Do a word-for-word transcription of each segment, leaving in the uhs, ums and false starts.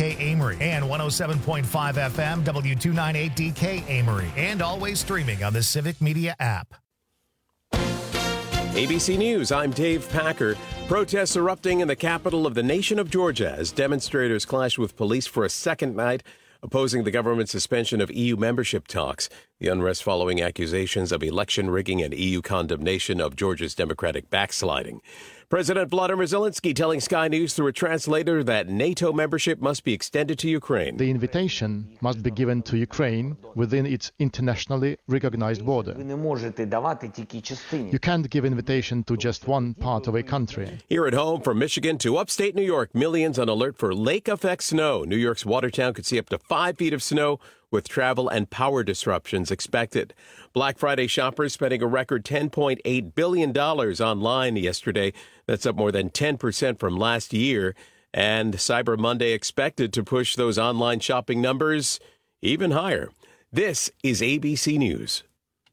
K Amory and one oh seven point five F M W two ninety-eight D K Amory, and always streaming on the Civic Media app. A B C News, I'm Dave Packer. Protests erupting in the capital of the nation of Georgia as demonstrators clash with police for a second night, opposing the government's suspension of E U membership talks. The unrest following accusations of election rigging and E U condemnation of Georgia's democratic backsliding. President Vladimir Zelensky telling Sky News through a translator that NATO membership must be extended to Ukraine. The invitation must be given to Ukraine within its internationally recognized border. You can't give invitation to just one part of a country. Here at home, from Michigan to upstate New York, millions on alert for lake effect snow. New York's Watertown could see up to five feet of snow, with travel and power disruptions expected. Black Friday shoppers spending a record ten point eight billion dollars online yesterday. That's up more than ten percent from last year. And Cyber Monday expected to push those online shopping numbers even higher. This is A B C News.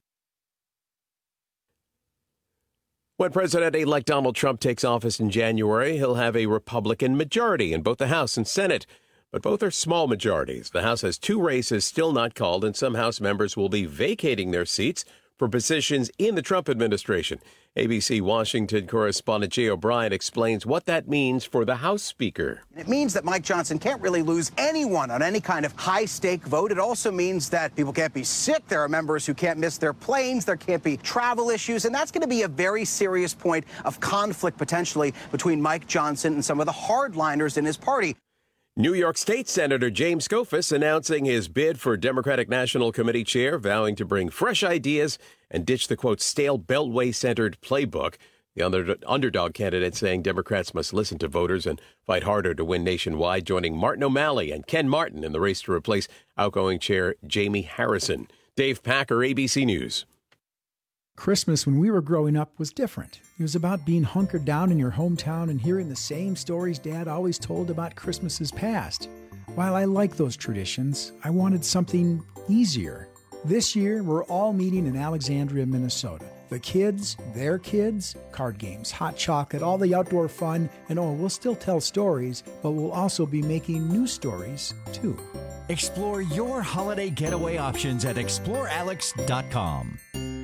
When President-elect Donald Trump takes office in January, he'll have a Republican majority in both the House and Senate. But both are small majorities. The House has two races still not called, and some House members will be vacating their seats for positions in the Trump administration. A B C Washington correspondent Jay O'Brien explains what that means for the House Speaker. It means that Mike Johnson can't really lose anyone on any kind of high-stake vote. It also means that people can't be sick. There are members who can't miss their planes. There can't be travel issues. And that's going to be a very serious point of conflict, potentially, between Mike Johnson and some of the hardliners in his party. New York State Senator James Skoufis announcing his bid for Democratic National Committee chair, vowing to bring fresh ideas and ditch the, quote, stale Beltway-centered playbook. The under- underdog candidate saying Democrats must listen to voters and fight harder to win nationwide, joining Martin O'Malley and Ken Martin in the race to replace outgoing chair Jamie Harrison. Dave Packer, A B C News. Christmas when we were growing up was different. It was about being hunkered down in your hometown and hearing the same stories Dad always told about Christmases past. While I like those traditions, I wanted something easier. This year, we're all meeting in Alexandria, Minnesota. The kids, their kids, card games, hot chocolate, all the outdoor fun, and oh, we'll still tell stories, but we'll also be making new stories, too. Explore your holiday getaway options at explore alex dot com.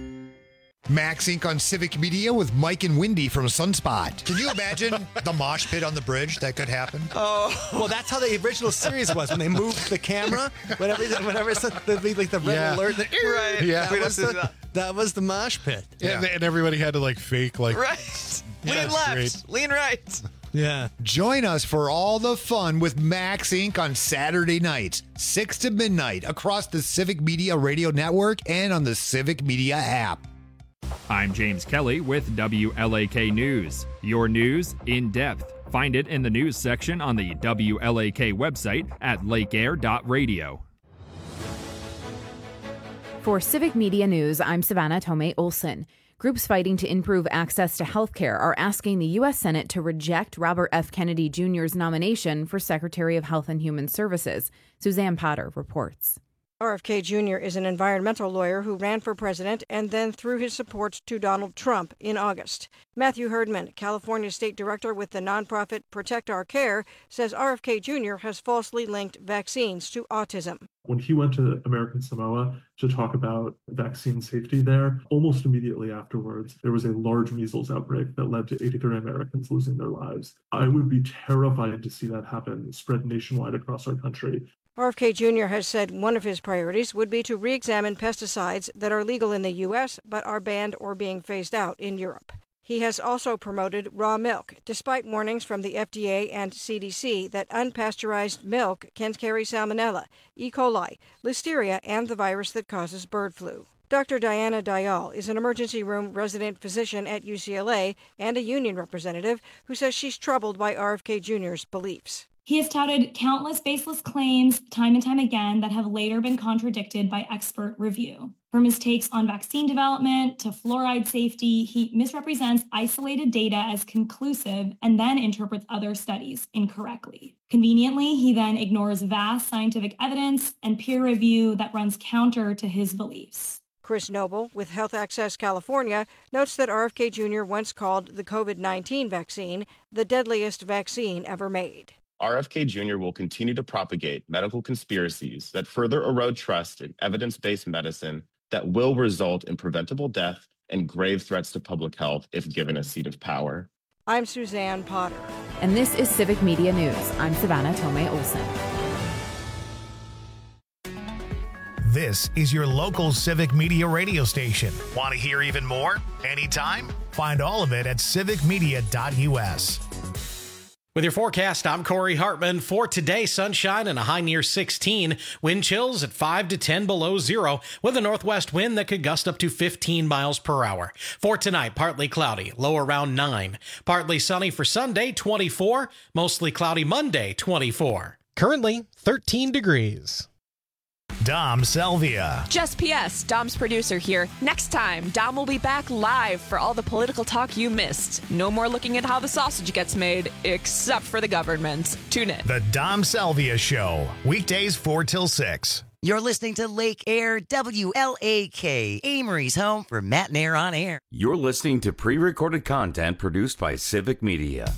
Max Incorporated on Civic Media with Mike and Wendy from Sunspot. Can you imagine the mosh pit on the bridge that could happen? Oh, well, that's how the original series was when they moved the camera. Whenever, whenever it's the, like the red Yeah. alert, the, Right. Yeah. that, was the, that was the mosh pit. Yeah. And, and everybody had to like fake like Right. Lean That's left. great. Lean right. Yeah. Join us for all the fun with Max Incorporated on Saturday nights, six to midnight, across the Civic Media Radio Network and on the Civic Media app. I'm James Kelly with W L A K News. Your news in depth. Find it in the news section on the W L A K website at lake air dot radio. For Civic Media News, I'm Savannah Tomei Olson. Groups fighting to improve access to health care are asking the U S Senate to reject Robert F. Kennedy Junior's nomination for Secretary of Health and Human Services. Suzanne Potter reports. R F K Junior is an environmental lawyer who ran for president and then threw his support to Donald Trump in August. Matthew Herdman, California state director with the nonprofit Protect Our Care, says R F K Junior has falsely linked vaccines to autism. When he went to American Samoa to talk about vaccine safety there, almost immediately afterwards, there was a large measles outbreak that led to eighty-three Americans losing their lives. I would be terrified to see that happen, spread nationwide across our country. R F K Junior has said one of his priorities would be to re-examine pesticides that are legal in the U S but are banned or being phased out in Europe. He has also promoted raw milk, despite warnings from the F D A and C D C that unpasteurized milk can carry salmonella, E. coli, listeria, and the virus that causes bird flu. Doctor Diana Dial is an emergency room resident physician at U C L A and a union representative who says she's troubled by R F K Junior's beliefs. He has touted countless baseless claims time and time again that have later been contradicted by expert review. From his takes on vaccine development to fluoride safety, he misrepresents isolated data as conclusive and then interprets other studies incorrectly. Conveniently, he then ignores vast scientific evidence and peer review that runs counter to his beliefs. Chris Noble with Health Access California notes that R F K Junior once called the COVID nineteen vaccine the deadliest vaccine ever made. R F K Junior will continue to propagate medical conspiracies that further erode trust in evidence-based medicine that will result in preventable death and grave threats to public health if given a seat of power. I'm Suzanne Potter. And this is Civic Media News. I'm Savannah Tomei Olson. This is your local Civic Media radio station. Want to hear even more? Anytime? Find all of it at civic media dot u s. With your forecast, I'm Corey Hartman. For today, sunshine and a high near sixteen. Wind chills at five to ten below zero with a northwest wind that could gust up to fifteen miles per hour. For tonight, partly cloudy, low around nine. Partly sunny for Sunday, twenty-four. Mostly cloudy Monday, twenty-four. Currently, thirteen degrees. Dom Salvia. Just P S, Dom's producer here. Next time, Dom will be back live for all the political talk you missed. No more looking at how the sausage gets made, except for the government. Tune in. The Dom Salvia Show, weekdays four till six. You're listening to Lake Air W L A K, Amory's home for Matt and Air on Air. You're listening to pre-recorded content produced by Civic Media.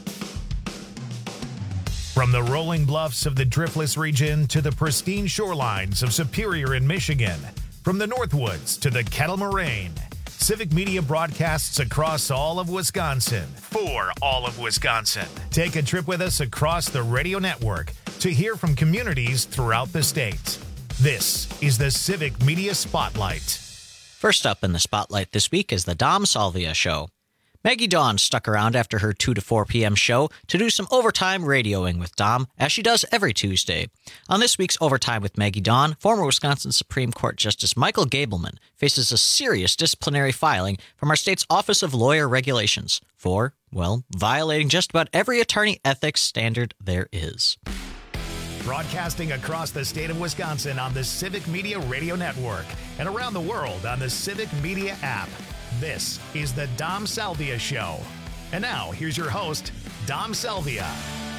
From the rolling bluffs of the Driftless region to the pristine shorelines of Superior in Michigan, from the Northwoods to the Kettle Moraine, Civic Media broadcasts across all of Wisconsin for all of Wisconsin. Take a trip with us across the radio network to hear from communities throughout the state. This is the Civic Media Spotlight. First up in the spotlight this week is the Dom Salvia Show. Maggie Dawn stuck around after her two to four p.m. show to do some overtime radioing with Dom, as she does every Tuesday. On this week's Overtime with Maggie Dawn, former Wisconsin Supreme Court Justice Michael Gableman faces a serious disciplinary filing from our state's Office of Lawyer Regulations for, well, violating just about every attorney ethics standard there is. Broadcasting across the state of Wisconsin on the Civic Media Radio Network and around the world on the Civic Media app. This is the Dom Salvia Show. And now, here's your host, Dom Salvia.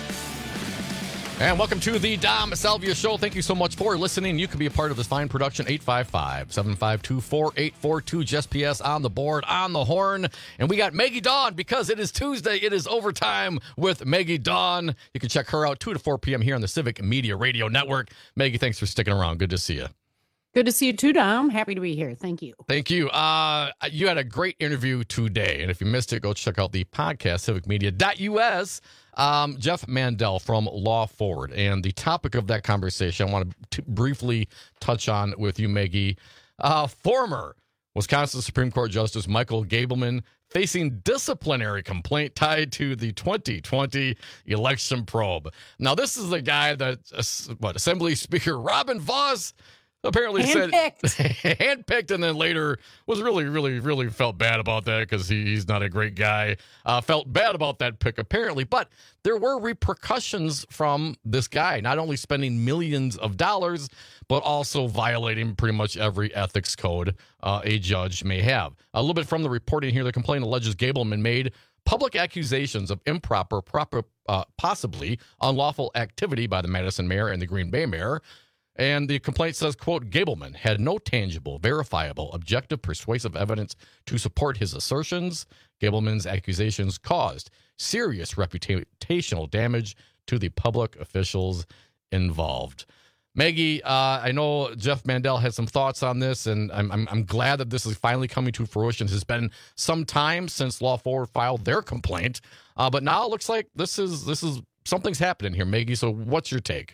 And welcome to the Dom Salvia Show. Thank you so much for listening. You can be a part of this fine production. eight five five, seven five two, four eight four two. Just P S on the board, on the horn. And we got Maggie Dawn because it is Tuesday. It is Overtime with Maggie Dawn. You can check her out two to four p.m. here on the Civic Media Radio Network. Maggie, thanks for sticking around. Good to see you. Good to see you too, Dom. Happy to be here. Thank you. Thank you. Uh, you had a great interview today. And if you missed it, go check out the podcast, civic media dot u s. Um, Jeff Mandel from Law Forward. And the topic of that conversation I want to briefly touch on with you, Maggie. Uh, former Wisconsin Supreme Court Justice Michael Gableman facing disciplinary complaint tied to the twenty twenty election probe. Now, this is the guy that, uh, what, Assembly Speaker Robin Vos apparently hand-picked. said handpicked, and then later was really, really, really felt bad about that because he, he's not a great guy. Uh, felt bad about that pick, apparently. But there were repercussions from this guy, not only spending millions of dollars, but also violating pretty much every ethics code uh, a judge may have. A little bit from the reporting here, the complaint alleges Gableman made public accusations of improper, proper, uh, possibly unlawful activity by the Madison mayor and the Green Bay mayor. And the complaint says, quote, Gableman had no tangible, verifiable, objective, persuasive evidence to support his assertions. Gableman's accusations caused serious reputational damage to the public officials involved. Maggie, uh, I know Jeff Mandel has some thoughts on this, and I'm, I'm I'm glad that this is finally coming to fruition. It's been some time since Law Forward filed their complaint, uh, but now it looks like this is this is something's happening here, Maggie. So what's your take?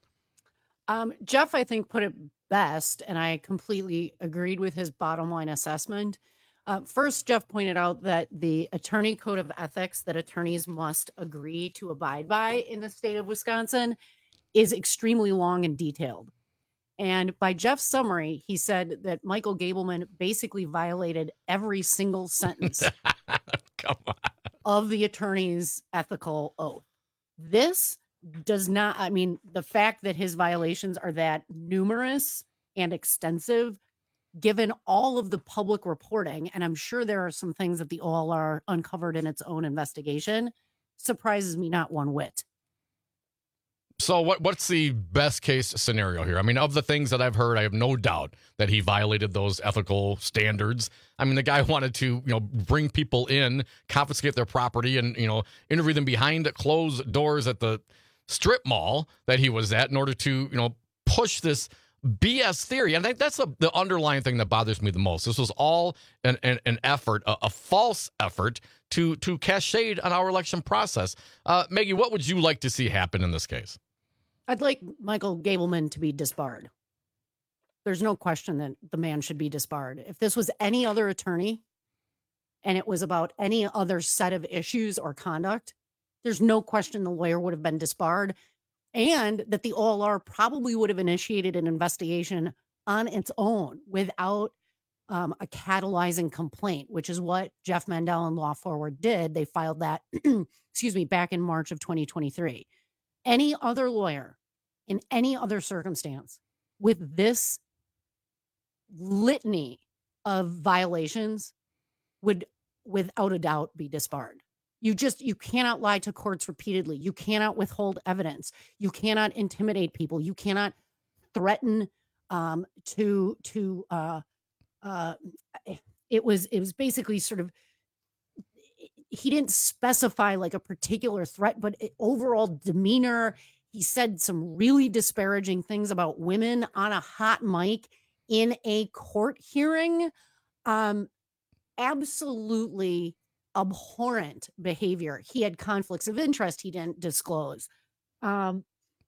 Um, Jeff, I think, put it best, and I completely agreed with his bottom line assessment. Uh, first, Jeff pointed out that the attorney code of ethics that attorneys must agree to abide by in the state of Wisconsin is extremely long and detailed. And by Jeff's summary, he said that Michael Gableman basically violated every single sentence Come on. of the attorney's ethical oath. This does not, I mean, the fact that his violations are that numerous and extensive, given all of the public reporting, and I'm sure there are some things that the O L R uncovered in its own investigation, surprises me not one whit. So what what's the best case scenario here? I mean, of the things that I've heard, I have no doubt that he violated those ethical standards. I mean, the guy wanted to, you know, bring people in, confiscate their property, and, you know, interview them behind closed doors at the strip mall that he was at in order to, you know, push this B S theory. And I think that's the, the underlying thing that bothers me the most. This was all an, an, an effort, a, a false effort to to cast shade on our election process. Uh, Maggie, what would you like to see happen in this case? I'd like Michael Gableman to be disbarred. There's no question that the man should be disbarred. If this was any other attorney and it was about any other set of issues or conduct, there's no question the lawyer would have been disbarred, and that the O L R probably would have initiated an investigation on its own without um, a catalyzing complaint, which is what Jeff Mandel and Law Forward did. They filed that, excuse me, back in March of twenty twenty-three. Any other lawyer in any other circumstance with this litany of violations would without a doubt be disbarred. You just, you cannot lie to courts repeatedly. You cannot withhold evidence. You cannot intimidate people. You cannot threaten um, to, to, uh, uh, it was, it was basically sort of, he didn't specify like a particular threat, but overall demeanor. He said some really disparaging things about women on a hot mic in a court hearing. Um, absolutely abhorrent behavior. He had conflicts of interest he didn't disclose. Um,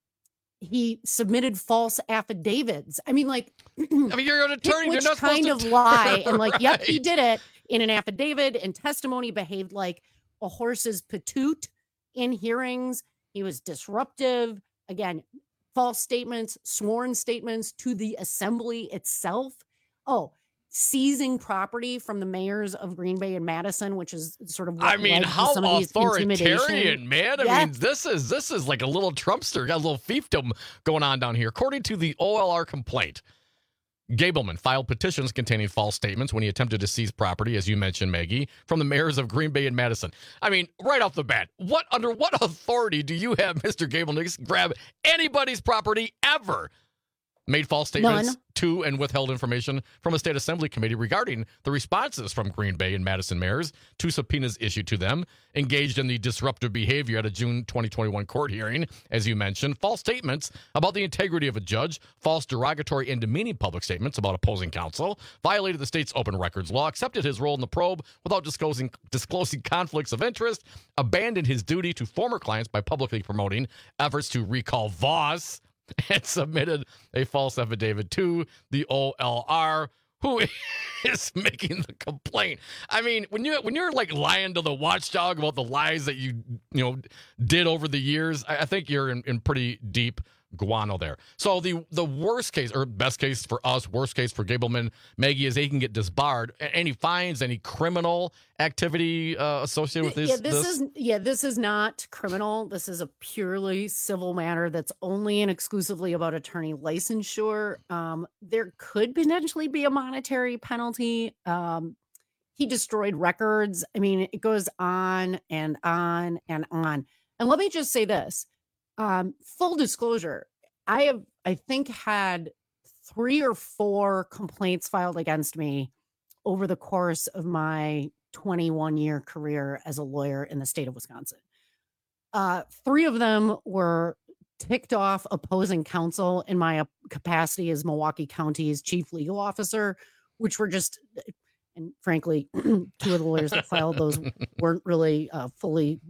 he submitted false affidavits. I mean, like, I mean, you're an attorney. Which you're not kind supposed of to lie, and like, yep, Right. he did it in an affidavit and testimony. Behaved like a horse's patoot in hearings. He was disruptive. Again, false statements, sworn statements to the assembly itself. Oh, seizing property from the mayors of Green Bay and Madison, which is sort of what I mean, led to how some of these intimidation. authoritarian, man! I Yeah. mean, this is this is like a little Trumpster, got a little fiefdom going on down here. According to the O L R complaint, Gableman filed petitions containing false statements when he attempted to seize property, as you mentioned, Maggie, from the mayors of Green Bay and Madison. I mean, right off the bat, what under what authority do you have Mister Gableman to just grab anybody's property ever? Made false statements None. to and withheld information from a state assembly committee regarding the responses from Green Bay and Madison mayors to subpoenas issued to them, engaged in the disruptive behavior at a June twenty twenty-one court hearing, as you mentioned, false statements about the integrity of a judge, false derogatory and demeaning public statements about opposing counsel, violated the state's open records law, accepted his role in the probe without disclosing disclosing conflicts of interest, abandoned his duty to former clients by publicly promoting efforts to recall Voss, and submitted a false affidavit to the O L R, who is making the complaint. I mean, when you when you're like lying to the watchdog about the lies that you you know did over the years, I, I think you're in, in pretty deep guano there. So the the worst case, or best case for us, worst case for Gableman, Maggie, is he can get disbarred. Any fines, any criminal activity uh, associated with this? Yeah, this, this? is yeah, this is not criminal. This is a purely civil matter that's only and exclusively about attorney licensure. Um, there could potentially be a monetary penalty. Um, he destroyed records. I mean, it goes on and on and on. And let me just say this. Um, full disclosure, I have, I think, had three or four complaints filed against me over the course of my twenty-one year career as a lawyer in the state of Wisconsin. Uh, three of them were ticked off opposing counsel in my capacity as Milwaukee County's chief legal officer, which were just, and frankly, two of the lawyers that filed those weren't really uh, fully.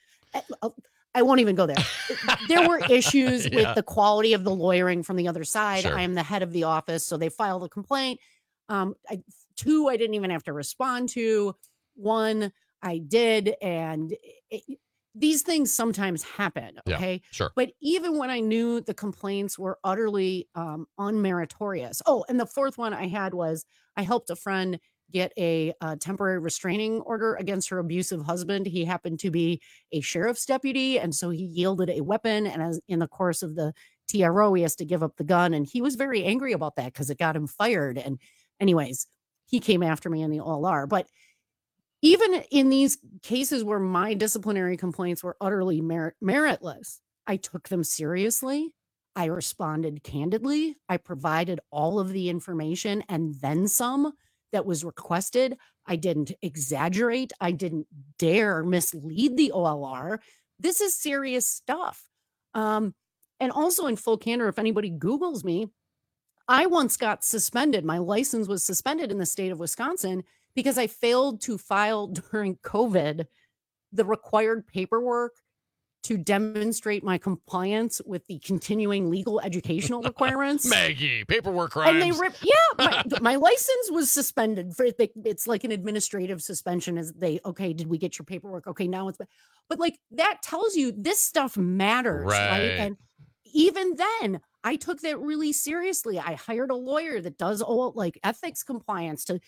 Uh, I won't even go there. There were issues Yeah. with the quality of the lawyering from the other side. Sure. I am the head of the office, so they filed a complaint. Um, I, two, I didn't even have to respond to. One, I did, and it, these things sometimes happen. Yeah, Okay, sure. But even when I knew the complaints were utterly um, unmeritorious. Oh, and the fourth one I had was I helped a friend get a uh, temporary restraining order against her abusive husband. He happened to be a sheriff's deputy, and so he yielded a weapon. And as in the course of the T R O, he has to give up the gun, and he was very angry about that because it got him fired. And anyways, he came after me in the O L R. But even in these cases where my disciplinary complaints were utterly merit- meritless, I took them seriously. I responded candidly. I provided all of the information and then some that was requested. I didn't exaggerate. I didn't dare mislead the O L R. This is serious stuff. Um, and also in full candor, if anybody Googles me, I once got suspended. My license was suspended in the state of Wisconsin because I failed to file during COVID the required paperwork to demonstrate my compliance with the continuing legal educational requirements. Maggie, paperwork crimes. And they rip, yeah, my, my license was suspended for it's like an administrative suspension. As they, okay, did we get your paperwork? Okay, now it's, but like that tells you this stuff matters, right? right? And even then, I took that really seriously. I hired a lawyer that does all like ethics compliance to,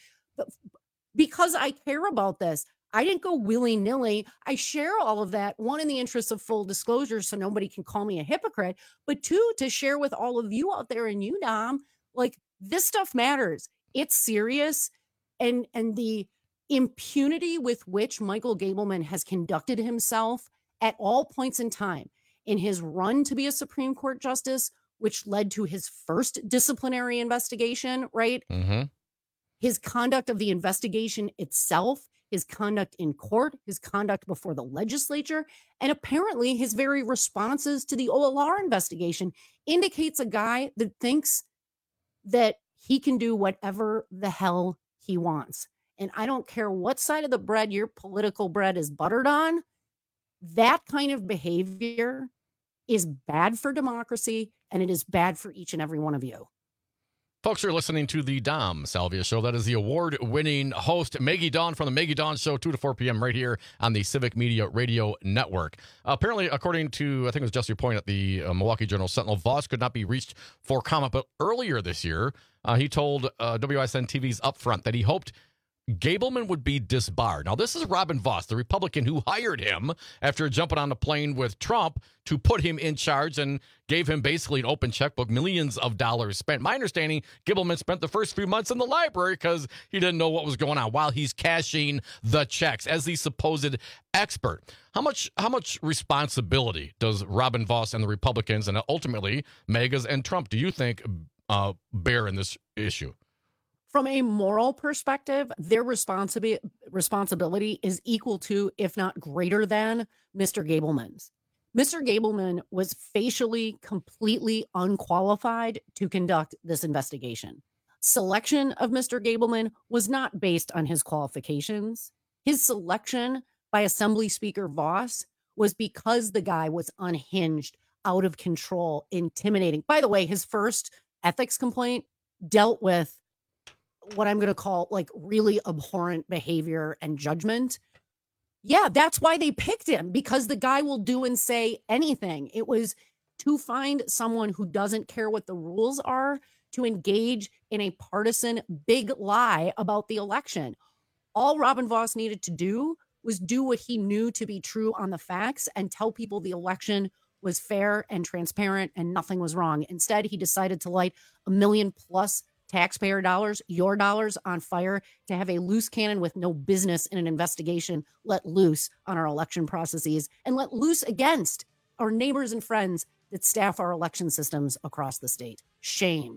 because I care about this. I didn't go willy-nilly. I share all of that, one, in the interest of full disclosure so nobody can call me a hypocrite, but two, to share with all of you out there and you, Dom, like this stuff matters. It's serious. And, and the impunity with which Michael Gableman has conducted himself at all points in time in his run to be a Supreme Court justice, which led to his first disciplinary investigation, right? Mm-hmm. His conduct of the investigation itself, his conduct in court, his conduct before the legislature, and apparently his very responses to the O L R investigation indicates a guy that thinks that he can do whatever the hell he wants. And I don't care what side of the bread your political bread is buttered on, that kind of behavior is bad for democracy, and it is bad for each and every one of you. Folks, you're listening to the Dom Salvia Show. That is the award-winning host, Maggie Dawn, from the Maggie Dawn Show, two to four p.m. right here on the Civic Media Radio Network. Uh, apparently, according to, I think it was Jesse Point at the uh, Milwaukee Journal Sentinel, Voss could not be reached for comment, but earlier this year, uh, he told uh, W I S N T V's Upfront that he hoped Gableman would be disbarred. Now, this is Robin Voss, the Republican who hired him after jumping on the plane with Trump to put him in charge and gave him basically an open checkbook, millions of dollars spent. My understanding, Gableman spent the first few months in the library because he didn't know what was going on while he's cashing the checks as the supposed expert. How much how much responsibility does Robin Voss and the Republicans and ultimately Megas and Trump, do you think, uh, bear in this issue? From a moral perspective, their responsibility responsibility is equal to, if not greater than, Mister Gableman's. Mister Gableman was facially completely unqualified to conduct this investigation. Selection of Mister Gableman was not based on his qualifications. His selection by Assembly Speaker Voss was because the guy was unhinged, out of control, intimidating. By the way, his first ethics complaint dealt with what I'm going to call like really abhorrent behavior and judgment. Yeah, that's why they picked him, because the guy will do and say anything. It was to find someone who doesn't care what the rules are to engage in a partisan big lie about the election. All Robin Voss needed to do was do what he knew to be true on the facts and tell people the election was fair and transparent and nothing was wrong. Instead, he decided to light a million plus taxpayer dollars, your dollars, on fire to have a loose cannon with no business in an investigation let loose on our election processes and let loose against our neighbors and friends that staff our election systems across the state. Shame.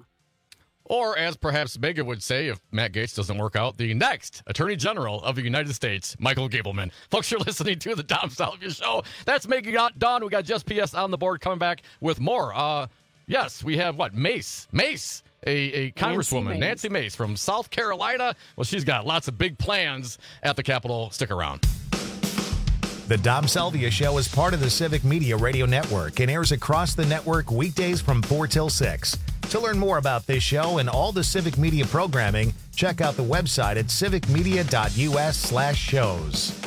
Or, as perhaps Megan would say, if Matt Gaetz doesn't work out, the next Attorney General of the United States, Michael Gableman. Folks, you're listening to the Dom Salvia Show. That's Maggie Dawn. We got Just P S on the board coming back with more. Uh, yes, we have what? Mace. Mace. A, a congresswoman, Nancy Mace. Nancy Mace from South Carolina. Well, she's got lots of big plans at the Capitol. Stick around. The Dom Salvia Show is part of the Civic Media Radio Network and airs across the network weekdays from four till six. To learn more about this show and all the Civic Media programming, check out the website at civicmedia.us slash shows.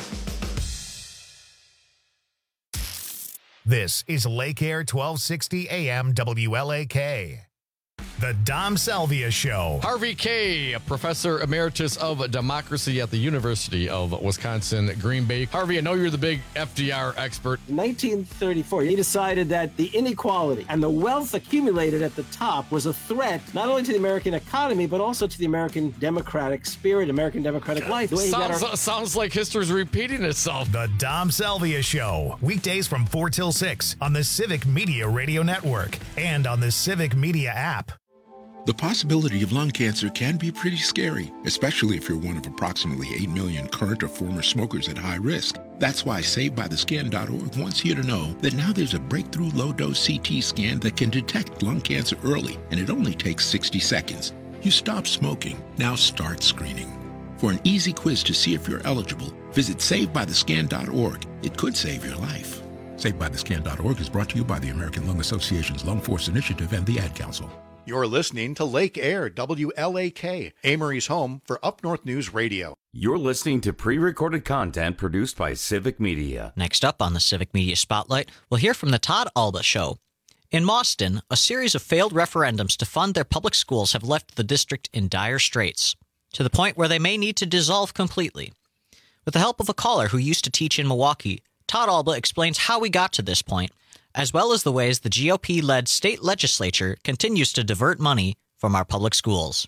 This is Lake Air twelve sixty A M W L A K. The Dom Salvia Show. Harvey Kaye, professor emeritus of democracy at the University of Wisconsin, Green Bay. Harvey, I know you're the big F D R expert. In nineteen thirty-four, he decided that the inequality and the wealth accumulated at the top was a threat not only to the American economy, but also to the American democratic spirit, American democratic life. Sounds, our- sounds like history's repeating itself. The Dom Salvia Show, weekdays from four till six on the Civic Media Radio Network and on the Civic Media app. The possibility of lung cancer can be pretty scary, especially if you're one of approximately eight million current or former smokers at high risk. That's why Saved By The Scan dot org wants you to know that now there's a breakthrough low-dose C T scan that can detect lung cancer early, and it only takes sixty seconds. You stop smoking, now start screening. For an easy quiz to see if you're eligible, visit Saved By The Scan dot org. It could save your life. Saved By The Scan dot org is brought to you by the American Lung Association's Lung Force Initiative and the Ad Council. You're listening to Lake Air, W L A K, Amory's home for Up North News Radio. You're listening to pre-recorded content produced by Civic Media. Next up on the Civic Media Spotlight, we'll hear from the Todd Alba Show. In Mauston, a series of failed referendums to fund their public schools have left the district in dire straits, to the point where they may need to dissolve completely. With the help of a caller who used to teach in Milwaukee, Todd Alba explains how we got to this point, as well as the ways the G O P-led state legislature continues to divert money from our public schools.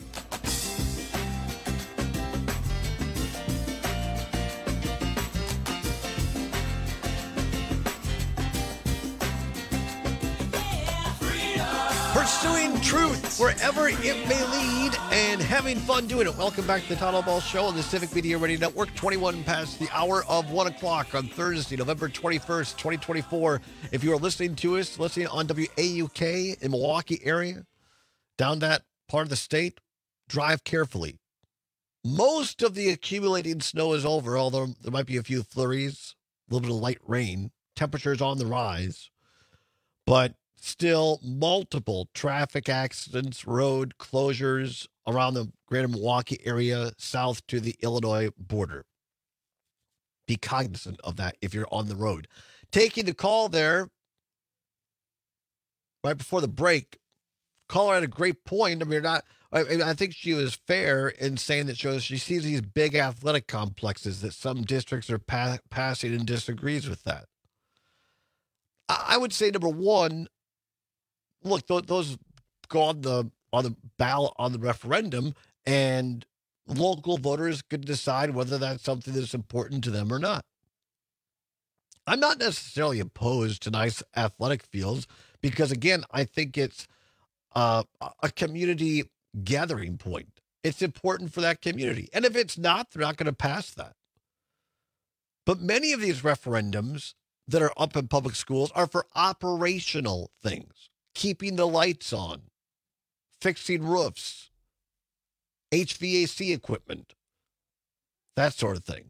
Pursuing truth wherever it may lead and having fun doing it. Welcome back to the Todd Alba Show on the Civic Media Radio Network. twenty-one past the hour of one o'clock on Thursday, November twenty-first, twenty twenty-four. If you are listening to us, listening on W A U K in Milwaukee area, down that part of the state, drive carefully. Most of the accumulating snow is over, although there might be a few flurries, a little bit of light rain. Temperatures on the rise, but still multiple traffic accidents, road closures around the greater Milwaukee area, south to the Illinois border. Be cognizant of that if you're on the road. Taking the call there right before the break, caller had a great point. I mean, not. I, I think she was fair in saying that she, was, she sees these big athletic complexes that some districts are pa- passing and disagrees with that. I, I would say, number one, look, th- those go on the on the ballot on the referendum, and local voters could decide whether that's something that's important to them or not. I'm not necessarily opposed to nice athletic fields because, again, I think it's uh, a community gathering point. It's important for that community. And if it's not, they're not going to pass that. But many of these referendums that are up in public schools are for operational things. Keeping the lights on, fixing roofs, H V A C equipment, that sort of thing.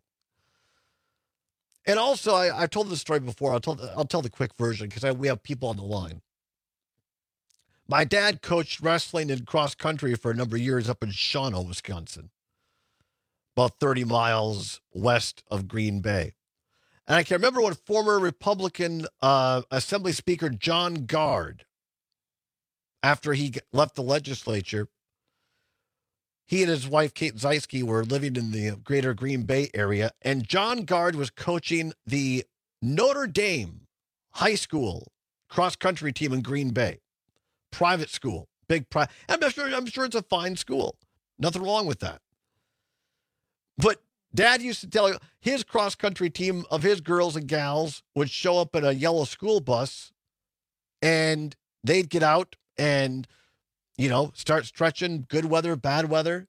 And also, I, I've told this story before. I'll tell, I'll tell the quick version because we have people on the line. My dad coached wrestling and cross country for a number of years up in Shawano, Wisconsin, about thirty miles west of Green Bay. And I can remember when former Republican uh, Assembly Speaker John Gard, after he left the legislature, he and his wife, Kate Zeisky, were living in the greater Green Bay area, and John Gard was coaching the Notre Dame high school cross-country team in Green Bay. Private school, big private. I'm sure, I'm sure it's a fine school. Nothing wrong with that. But Dad used to tell you his cross-country team of his girls and gals would show up in a yellow school bus, and they'd get out and, you know, start stretching, good weather, bad weather.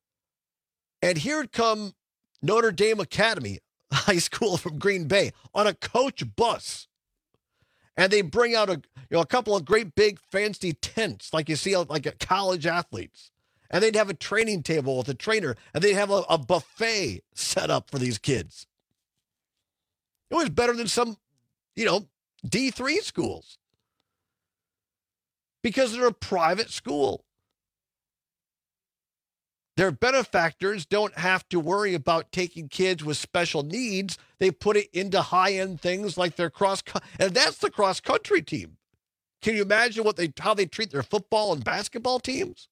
And here'd come Notre Dame Academy High School from Green Bay on a coach bus. And they bring out a, you know, a couple of great big fancy tents like you see like at college athletes. And they'd have a training table with a trainer, and they'd have a, a buffet set up for these kids. It was better than some, you know, D three schools. Because they're a private school. Their benefactors don't have to worry about taking kids with special needs. They put it into high-end things like their cross, and that's the cross-country team. Can you imagine what they how they treat their football and basketball teams?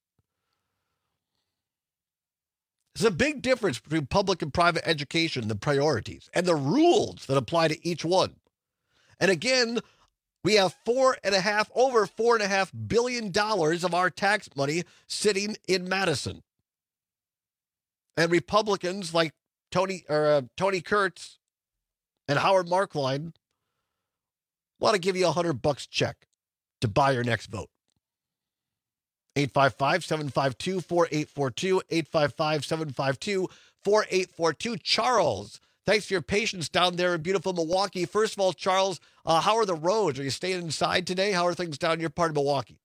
There's a big difference between public and private education, the priorities, and the rules that apply to each one. And again, we have four and a half, over four and a half billion dollars of our tax money sitting in Madison. And Republicans like Tony or uh, Tony Kurtz and Howard Markline want to give you a hundred bucks check to buy your next vote. eight five five, seven five two, four eight four two, eight five five, seven five two, four eight four two. Charles, thanks for your patience down there in beautiful Milwaukee. First of all, Charles, uh, how are the roads? Are you staying inside today? How are things down in your part of Milwaukee?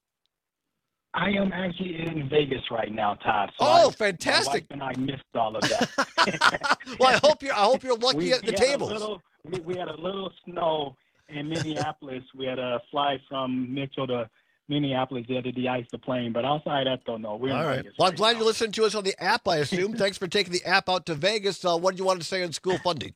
I am actually in Vegas right now, Todd. So oh, I, fantastic! My wife and I missed all of that. Well, I hope you're. I hope you're lucky we, at the we tables. Had a little, we, we had a little snow in Minneapolis. We had a fly from Mitchell to Minneapolis. They had to de-ice the plane, but outside that, though, no. We're all in right. Vegas. Well, I'm right glad now. you're listening to us on the app. I assume. Thanks for taking the app out to Vegas. Uh, what do you want to say on school funding?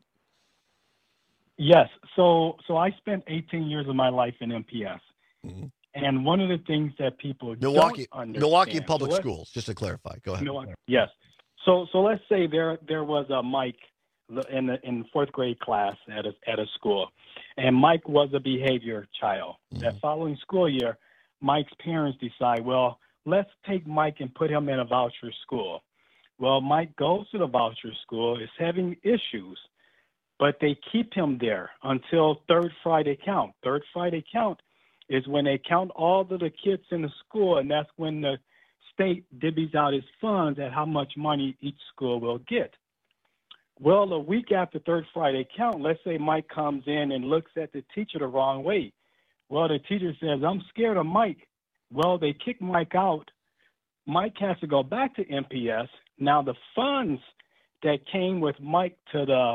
Yes. So, so I spent eighteen years of my life in M P S. Mm-hmm. And one of the things that people Milwaukee, don't understand, Milwaukee Public so Schools, just to clarify. Go ahead. Milwaukee, yes. So, so let's say there there was a Mike in the in fourth grade class at a at a school, and Mike was a behavior child. Mm-hmm. That following school year, Mike's parents decide, well, let's take Mike and put him in a voucher school. Well, Mike goes to the voucher school, is having issues, but they keep him there until third Friday count. Third Friday count is when they count all of the kids in the school, and that's when the state divvies out its funds at how much money each school will get. Well, a week after third Friday count, let's say Mike comes in and looks at the teacher the wrong way. Well, the teacher says, I'm scared of Mike. Well, they kick Mike out. Mike has to go back to M P S. Now, the funds that came with Mike to the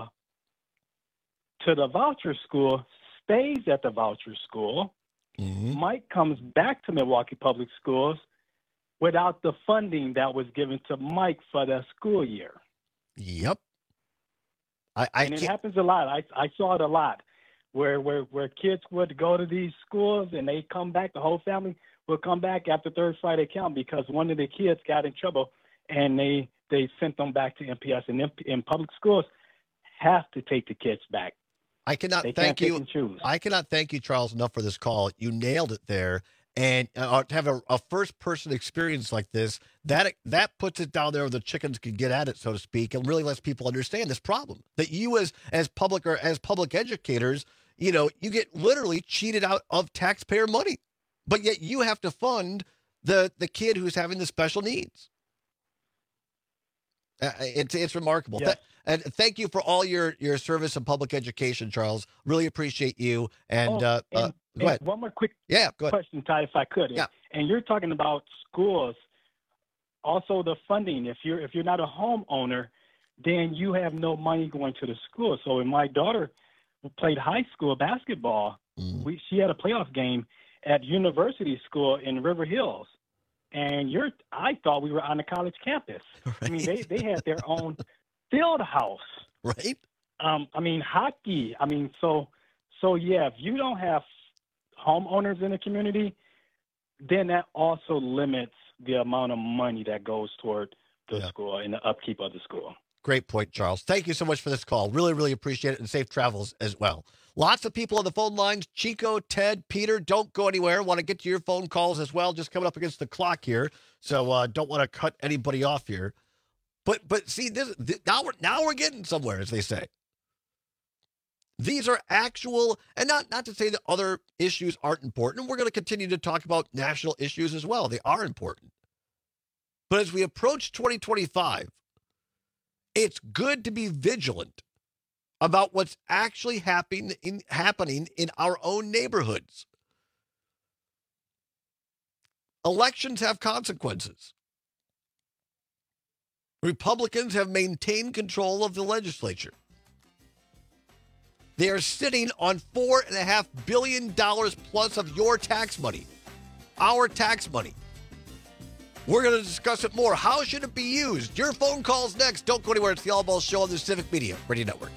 to the voucher school stays at the voucher school. Mm-hmm. Mike comes back to Milwaukee Public Schools without the funding that was given to Mike for that school year. Yep. I, I and it can't... happens a lot. I, I saw it a lot where, where where kids would go to these schools and they come back, the whole family would come back after third Friday count because one of the kids got in trouble and they, they sent them back to M P S. And in public schools have to take the kids back. I cannot they thank you. Choose. I cannot thank you, Charles, enough for this call. You nailed it there. And uh, to have a, a first-person experience like this, that that puts it down there where the chickens can get at it, so to speak, and really lets people understand this problem. That you, as as public or as public educators, you know, you get literally cheated out of taxpayer money, but yet you have to fund the the kid who's having the special needs. Uh, it's it's remarkable. Yes. Th- and thank you for all your, your service in public education, Charles. Really appreciate you. And, oh, uh, and, uh, go ahead. One more quick yeah, go ahead. question, Ty, if I could. Yeah. And you're talking about schools, also the funding. If you're if you're not a homeowner, then you have no money going to the school. So when my daughter played high school basketball, mm. we she had a playoff game at University School in River Hills. And you're, I thought we were on the college campus. Right. I mean, they, they had their own field house. Right. Um, I mean, hockey. I mean, so, so yeah, if you don't have homeowners in the community, then that also limits the amount of money that goes toward the yeah. school and the upkeep of the school. Great point, Charles. Thank you so much for this call. Really, really appreciate it, and safe travels as well. Lots of people on the phone lines. Chico, Ted, Peter, don't go anywhere. Want to get to your phone calls as well. Just coming up against the clock here, so uh, don't want to cut anybody off here. But but see, this, this now we're now we're getting somewhere, as they say. These are actual, and not not to say that other issues aren't important. We're going to continue to talk about national issues as well. They are important. But as we approach twenty twenty-five, it's good to be vigilant about what's actually happening in, happening in our own neighborhoods. Elections have consequences. Republicans have maintained control of the legislature. They are sitting on four and a half billion dollars plus of your tax money, our tax money. We're going to discuss it more. How should it be used? Your phone calls next. Don't go anywhere. It's the All Balls Show on the Civic Media Radio Network.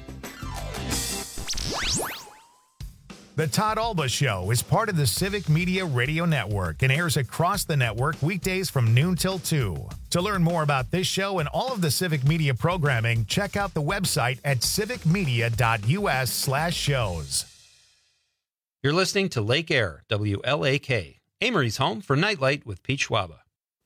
The Todd Alba Show is part of the Civic Media Radio Network and airs across the network weekdays from noon till two. To learn more about this show and all of the Civic Media programming, check out the website at civicmedia.us slash shows. You're listening to Lake Air, W L A K, Amory's home for Nightlight with Pete Schwaba.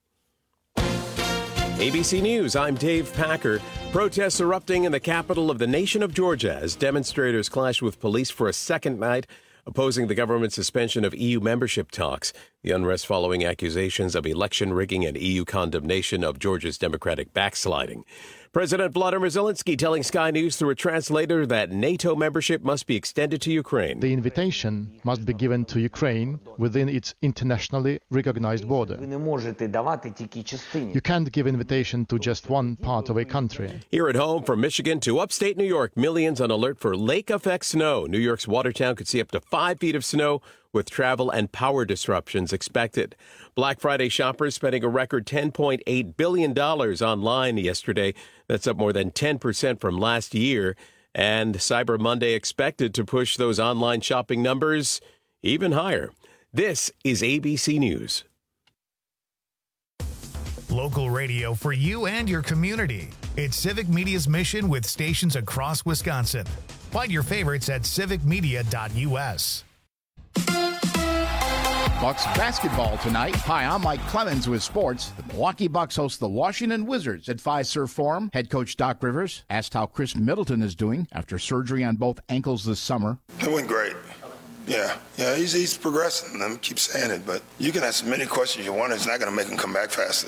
A B C News, I'm Dave Packer. Protests erupting in the capital of the nation of Georgia as demonstrators clash with police for a second night. opposing the government's suspension of E U membership talks. The unrest following accusations of election rigging and E U condemnation of Georgia's Democratic backsliding. President Vladimir Zelensky telling Sky News through a translator that NATO membership must be extended to Ukraine. The invitation must be given to Ukraine within its internationally recognized border. You can't give invitation to just one part of a country. Here at home, from Michigan to upstate New York, millions on alert for lake effect snow. New York's Watertown could see up to five feet of snow, with travel and power disruptions expected. Black Friday shoppers spending a record ten point eight billion dollars online yesterday. That's up more than ten percent from last year. And Cyber Monday expected to push those online shopping numbers even higher. This is A B C News. Local radio for you and your community. It's Civic Media's mission with stations across Wisconsin. Find your favorites at civic media dot U S. Bucks basketball tonight. Hi, I'm Mike Clemens with sports. The Milwaukee Bucks host the Washington Wizards at Fiserv Forum. Head coach Doc Rivers asked how Chris Middleton is doing after surgery on both ankles this summer. It went great. Yeah, yeah, he's he's progressing. Let me keep saying it, but you can ask as many questions you want. It's not going to make him come back faster.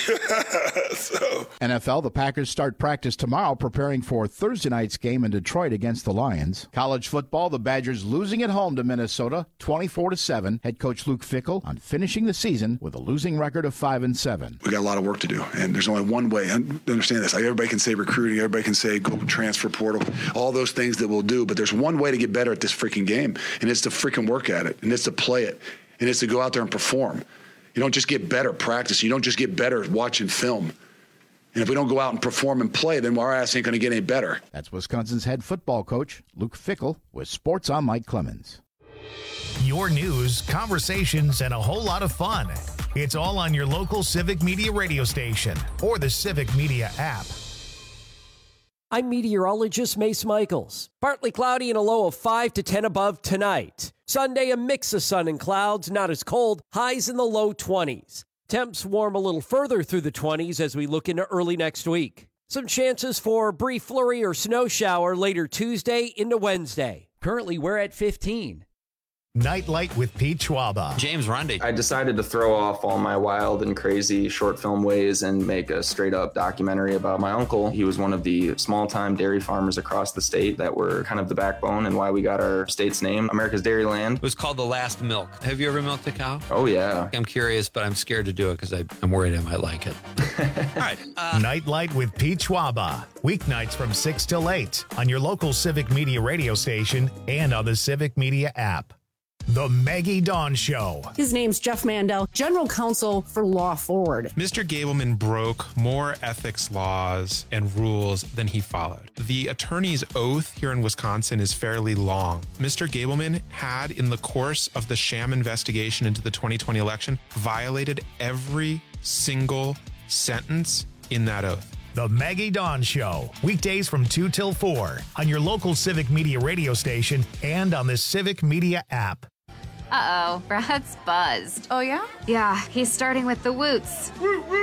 so. N F L, the Packers start practice tomorrow, preparing for Thursday night's game in Detroit against the Lions. College football, the Badgers losing at home to Minnesota, twenty-four to seven. Head coach Luke Fickell on finishing the season with a losing record of five and seven. We got a lot of work to do, and there's only one way. Understand this. Like, everybody can say recruiting, everybody can say go transfer portal, all those things that we'll do, but there's one way to get better at this freaking game, and it's to freaking work at it, and it's to play it, and it's to go out there and perform. You don't just get better at practice. You don't just get better at watching film. And if we don't go out and perform and play, then our ass ain't going to get any better. That's Wisconsin's head football coach, Luke Fickell, with Sports. I'm Mike Clemens. Your news, conversations, and a whole lot of fun. It's all on your local Civic Media radio station or the Civic Media app. I'm meteorologist Mace Michaels. Partly cloudy and a low of five to ten above tonight. Sunday, a mix of sun and clouds, not as cold, highs in the low twenties. Temps warm a little further through the twenties as we look into early next week. Some chances for a brief flurry or snow shower later Tuesday into Wednesday. Currently, we're at fifteen. Nightlight with Pete Schwaba. James Rundy. I decided to throw off all my wild and crazy short film ways and make a straight up documentary about my uncle. He was one of the small time dairy farmers across the state that were kind of the backbone and why we got our state's name, America's Dairyland. It was called The Last Milk. Have you ever milked a cow? Oh, yeah. I'm curious, but I'm scared to do it because I'm worried I might like it. All right. Uh, Nightlight with Pete Schwaba. Weeknights from six till eight on your local Civic Media radio station and on the Civic Media app. The Maggie Dawn Show. His name's Jeff Mandel, General Counsel for Law Forward. Mister Gableman broke more ethics laws and rules than he followed. The attorney's oath here in Wisconsin is fairly long. Mister Gableman had, in the course of the sham investigation into the twenty twenty election, violated every single sentence in that oath. The Maggie Dawn Show, weekdays from two till four on your local Civic Media radio station and on the Civic Media app. Uh-oh, Brad's buzzed. Oh, yeah? Yeah, he's starting with the woots.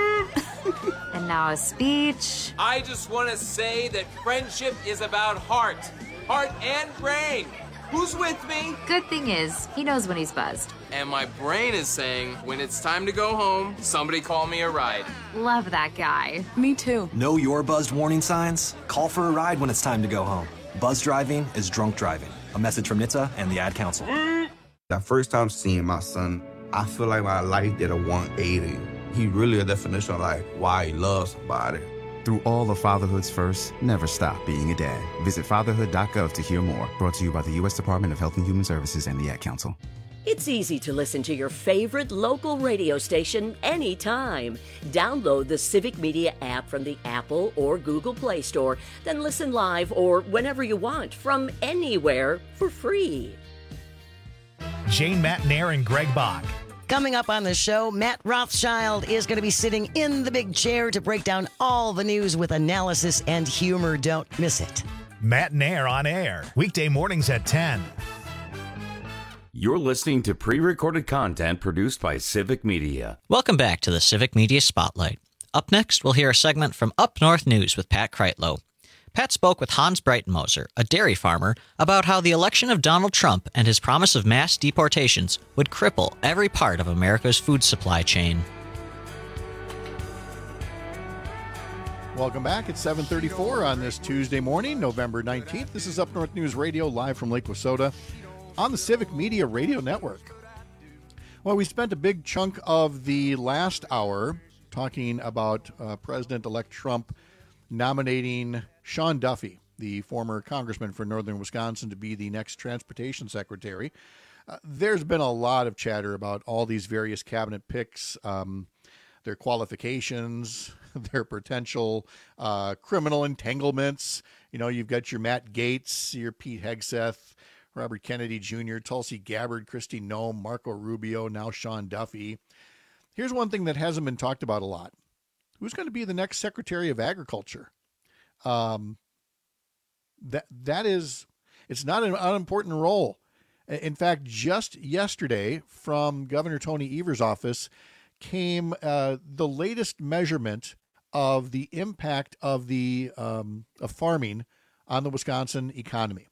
And now a speech. I just want to say that friendship is about heart. Heart and brain. Who's with me? Good thing is, he knows when he's buzzed. And my brain is saying, when it's time to go home, somebody call me a ride. Love that guy. Me too. Know your buzzed warning signs? Call for a ride when it's time to go home. Buzz driving is drunk driving. A message from N H T S A and the Ad Council. That first time seeing my son, I feel like my life did a one eighty. He really a definition of like why he loves somebody. Through all of fatherhood's first, never stop being a dad. Visit fatherhood dot gov to hear more. Brought to you by the U S Department of Health and Human Services and the Ad Council. It's easy to listen to your favorite local radio station anytime. Download the Civic Media app from the Apple or Google Play Store, then listen live or whenever you want from anywhere for free. Jane Matnair and Greg Bach. Coming up on the show, Matt Rothschild is going to be sitting in the big chair to break down all the news with analysis and humor. Don't miss it. Matnair on air, weekday mornings at ten. You're listening to pre-recorded content produced by Civic Media. Welcome back to the Civic Media Spotlight. Up next, we'll hear a segment from Up North News with Pat Kreitlow. Pat spoke with Hans Breitenmoser, a dairy farmer, about how the election of Donald Trump and his promise of mass deportations would cripple every part of America's food supply chain. Welcome back. It's seven thirty-four on this Tuesday morning, November nineteenth. This is Up North News Radio, live from Lake Wissota on the Civic Media Radio Network. Well, we spent a big chunk of the last hour talking about uh, President-elect Trump nominating Sean Duffy, the former congressman for northern Wisconsin, to be the next transportation secretary. Uh, there's been a lot of chatter about all these various cabinet picks, um, their qualifications, their potential uh, criminal entanglements. You know, you've got your Matt Gaetz, your Pete Hegseth, Robert Kennedy Junior, Tulsi Gabbard, Kristi Noem, Marco Rubio, now Sean Duffy. Here's one thing that hasn't been talked about a lot. Who's going to be the next Secretary of Agriculture? Um, that that is, it's not an unimportant role. In fact, just yesterday from Governor Tony Evers' office came uh, the latest measurement of the impact of the um, of farming on the Wisconsin economy.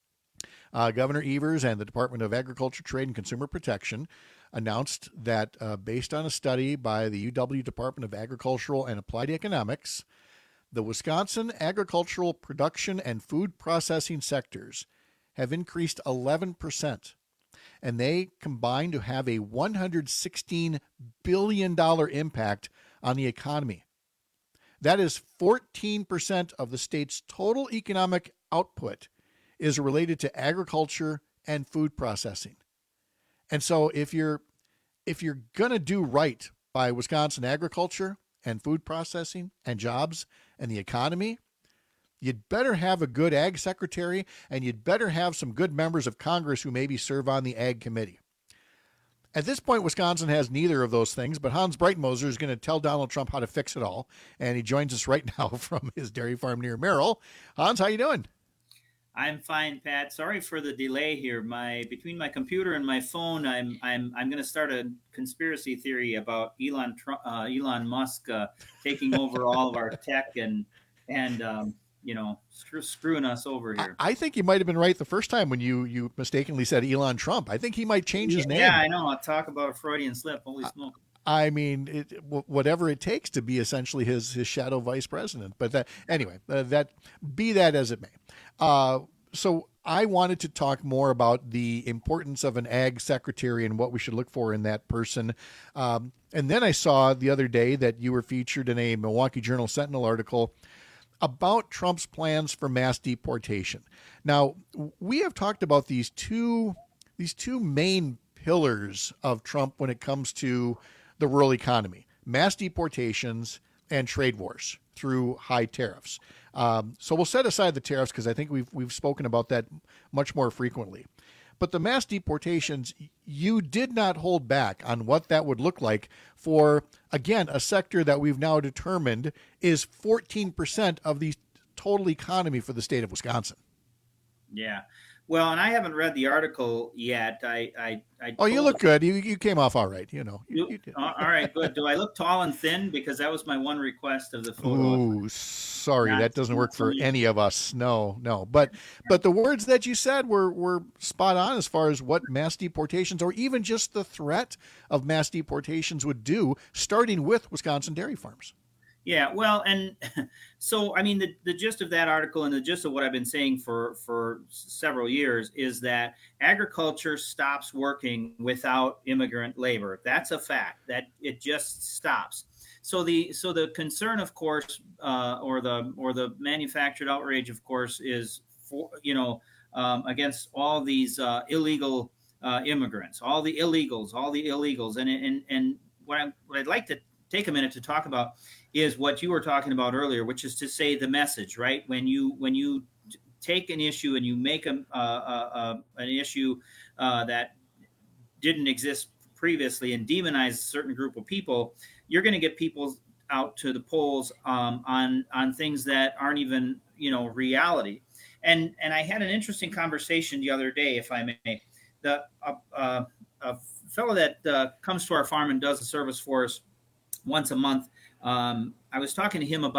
Uh, Governor Evers and the Department of Agriculture, Trade, and Consumer Protection announced that uh, based on a study by the U W Department of Agricultural and Applied Economics, the Wisconsin agricultural production and food processing sectors have increased eleven percent, and they combine to have a one hundred sixteen billion dollars impact on the economy. That is fourteen percent of the state's total economic output is related to agriculture and food processing. And so if you're if you're going to do right by Wisconsin agriculture and food processing and jobs and the economy, you'd better have a good ag secretary, and you'd better have some good members of Congress who maybe serve on the ag committee. At this point, Wisconsin has neither of those things, but Hans Breitenmoser is going to tell Donald Trump how to fix it all, and he joins us right now from his dairy farm near Merrill. Hans, how you doing? I'm fine, Pat. Sorry for the delay here. My between my computer and my phone, I'm I'm I'm going to start a conspiracy theory about Elon Trump, uh, Elon Musk uh, taking over all of our tech and and um, you know screw, screwing us over here. I, I think you might have been right the first time when you you mistakenly said Elon Trump. I think he might change his yeah, name. Yeah, I know. I'll talk about a Freudian slip. Holy smoke. I mean, it, whatever it takes to be essentially his his shadow vice president. But that, anyway, uh, that be that as it may. Uh, so I wanted to talk more about the importance of an ag secretary and what we should look for in that person. Um, and then I saw the other day that you were featured in a Milwaukee Journal Sentinel article about Trump's plans for mass deportation. Now, we have talked about these two these two main pillars of Trump when it comes to the rural economy: mass deportations and trade wars through high tariffs. Um, so we'll set aside the tariffs because I think we've we've spoken about that much more frequently. But the mass deportations, you did not hold back on what that would look like for, again, a sector that we've now determined is fourteen percent of the total economy for the state of Wisconsin. Yeah. Well, and I haven't read the article yet. I, I, I oh, you look good. You you came off all right. You know. You, you all right, good. Do I look tall and thin? Because that was my one request of the photo. Ooh, sorry, Not that doesn't work for any of us. No, no. But but the words that you said were were spot on as far as what mass deportations, or even just the threat of mass deportations, would do, starting with Wisconsin dairy farms. Yeah, well, and so, I mean, the, the gist of that article and the gist of what I've been saying for, for several years is that agriculture stops working without immigrant labor. That's a fact, that it just stops. So the so the concern, of course, uh, or the or the manufactured outrage, of course, is, for, you know, um, against all these uh, illegal uh, immigrants, all the illegals, all the illegals. And, and, and what, I'm, what I'd like to take a minute to talk about is what you were talking about earlier, which is to say the message, right? When you when you take an issue and you make a, uh, uh, an issue uh, that didn't exist previously and demonize a certain group of people, you're going to get people out to the polls um, on on things that aren't even, you know, reality. And and I had an interesting conversation the other day, if I may. The uh, uh, a fellow that uh, comes to our farm and does a service for us once a month. Um, I was talking to him about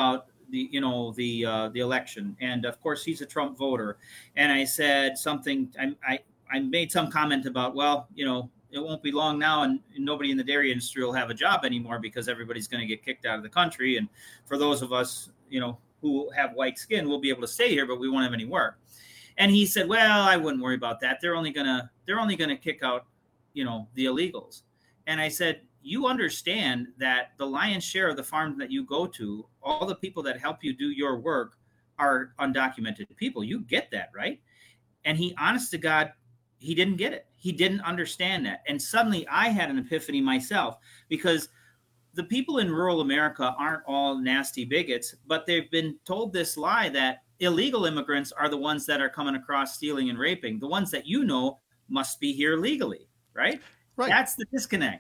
the you know the uh, the election, and of course he's a Trump voter. And I said something. I I, I made some comment about, well, you know, it won't be long now, and nobody in the dairy industry will have a job anymore because everybody's going to get kicked out of the country. And for those of us, you know, who have white skin, we'll be able to stay here, but we won't have any work. And he said, well, I wouldn't worry about that. They're only gonna they're only gonna kick out, you know, the illegals. And I said, you understand that the lion's share of the farms that you go to, all the people that help you do your work are undocumented people. You get that, right? And he, honest to God, he didn't get it. He didn't understand that. And suddenly I had an epiphany myself, because the people in rural America aren't all nasty bigots, but they've been told this lie that illegal immigrants are the ones that are coming across stealing and raping. The ones that you know must be here legally, right? Right. That's the disconnect.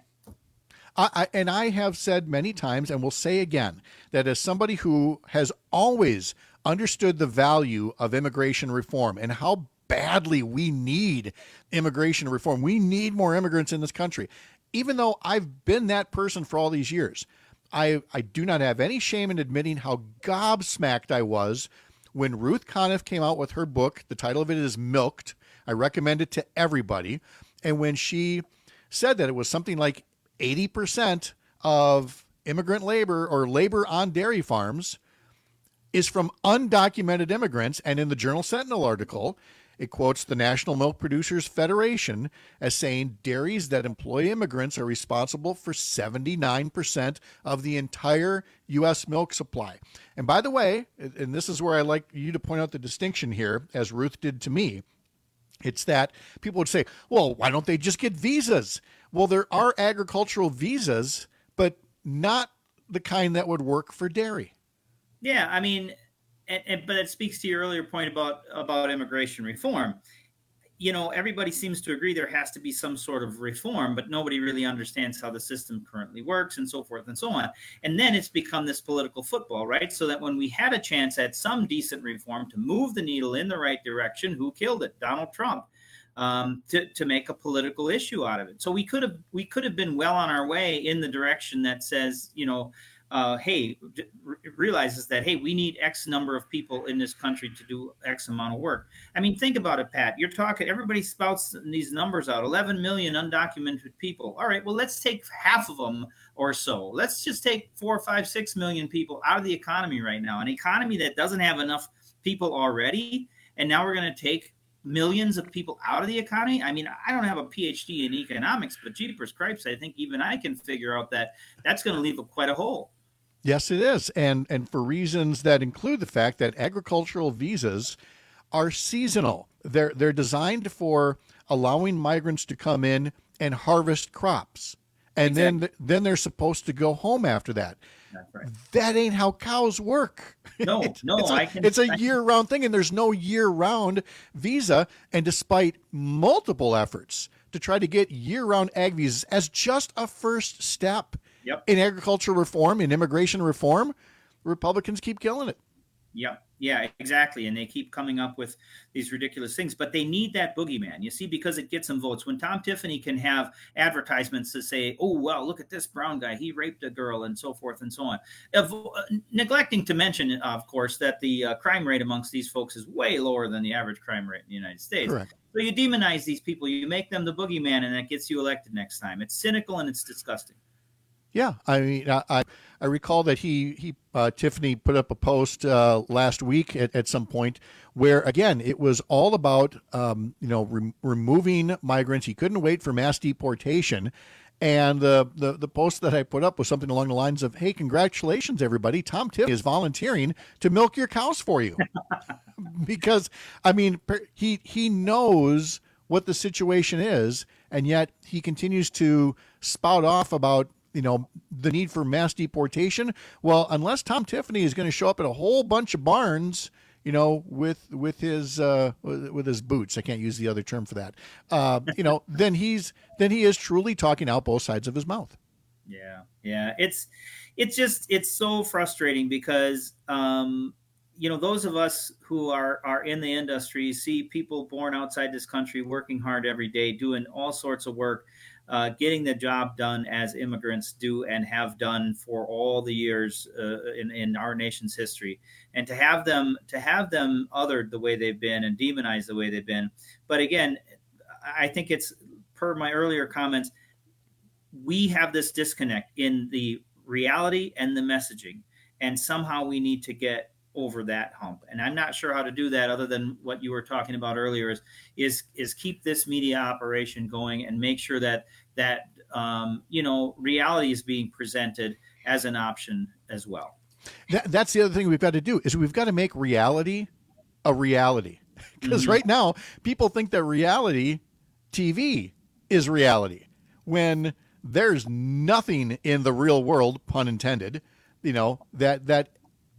I, I, and I have said many times, and will say again, that as somebody who has always understood the value of immigration reform and how badly we need immigration reform, we need more immigrants in this country. Even though I've been that person for all these years, I, I do not have any shame in admitting how gobsmacked I was when Ruth Conniff came out with her book. The title of it is Milked. I recommend it to everybody. And when she said that it was something like eighty percent of immigrant labor or labor on dairy farms is from undocumented immigrants. And in the Journal Sentinel article, it quotes the National Milk Producers Federation as saying dairies that employ immigrants are responsible for seventy-nine percent of the entire U S milk supply. And by the way, and this is where I like you to point out the distinction here, as Ruth did to me, it's that people would say, well, why don't they just get visas? Well, there are agricultural visas, but not the kind that would work for dairy. Yeah, I mean, and, and, but it speaks to your earlier point about, about immigration reform. You know, everybody seems to agree there has to be some sort of reform, but nobody really understands how the system currently works and so forth and so on. And then it's become this political football, right? So that when we had a chance at some decent reform to move the needle in the right direction, who killed it? Donald Trump. Um, to, to make a political issue out of it. So we could have we could have been well on our way in the direction that says, you know, uh, hey, r- realizes that, hey, we need X number of people in this country to do X amount of work. I mean, think about it, Pat. You're talking, everybody spouts these numbers out, eleven million undocumented people. All right, well, let's take half of them or so. Let's just take four, five, six million people out of the economy right now, an economy that doesn't have enough people already. And now we're going to take millions of people out of the economy. I mean, I don't have a P H D in economics, but jeepers cripes, I think even I can figure out that that's going to leave a, quite a hole. Yes, it is. And and for reasons that include the fact that agricultural visas are seasonal. They're they're designed for allowing migrants to come in and harvest crops. And exactly. then then they're supposed to go home after that. That's right. That ain't how cows work. No, it, no, it's a, I can. It's a I year-round thing, and there's no year-round visa. And despite multiple efforts to try to get year-round ag visas as just a first step yep. in agricultural reform, in immigration reform, Republicans keep killing it. Yep. Yeah, exactly. And they keep coming up with these ridiculous things, but they need that boogeyman, you see, because it gets them votes. When Tom Tiffany can have advertisements to say, oh, well, look at this brown guy, he raped a girl and so forth and so on. Uh, neglecting to mention, of course, that the uh, crime rate amongst these folks is way lower than the average crime rate in the United States. Correct. So you demonize these people, you make them the boogeyman, and that gets you elected next time. It's cynical and it's disgusting. Yeah, I mean, I I recall that he he uh, Tiffany put up a post uh, last week at, at some point where again it was all about um, you know re- removing migrants. He couldn't wait for mass deportation, and the, the the post that I put up was something along the lines of, "Hey, congratulations, everybody! Tom Tiffany is volunteering to milk your cows for you," because I mean he he knows what the situation is, and yet he continues to spout off about, you know, the need for mass deportation. Well, unless Tom Tiffany is going to show up at a whole bunch of barns, you know, with with his uh, with his boots, I can't use the other term for that. Uh, you know, then he's then he is truly talking out both sides of his mouth. Yeah, yeah, it's it's just it's so frustrating because um, you know, those of us who are are in the industry see people born outside this country working hard every day, doing all sorts of work. uh, getting the job done as immigrants do and have done for all the years uh, in, in our nation's history, and to have them to have them othered the way they've been and demonized the way they've been. But again, I think it's per my earlier comments, we have this disconnect in the reality and the messaging, and somehow we need to get over that hump. And I'm not sure how to do that other than what you were talking about earlier is, is, is keep this media operation going and make sure that, that, um, you know, reality is being presented as an option as well. That, that's the other thing we've got to do is we've got to make reality a reality, because mm-hmm. right now people think that reality T V is reality when there's nothing in the real world, pun intended, you know, that, that,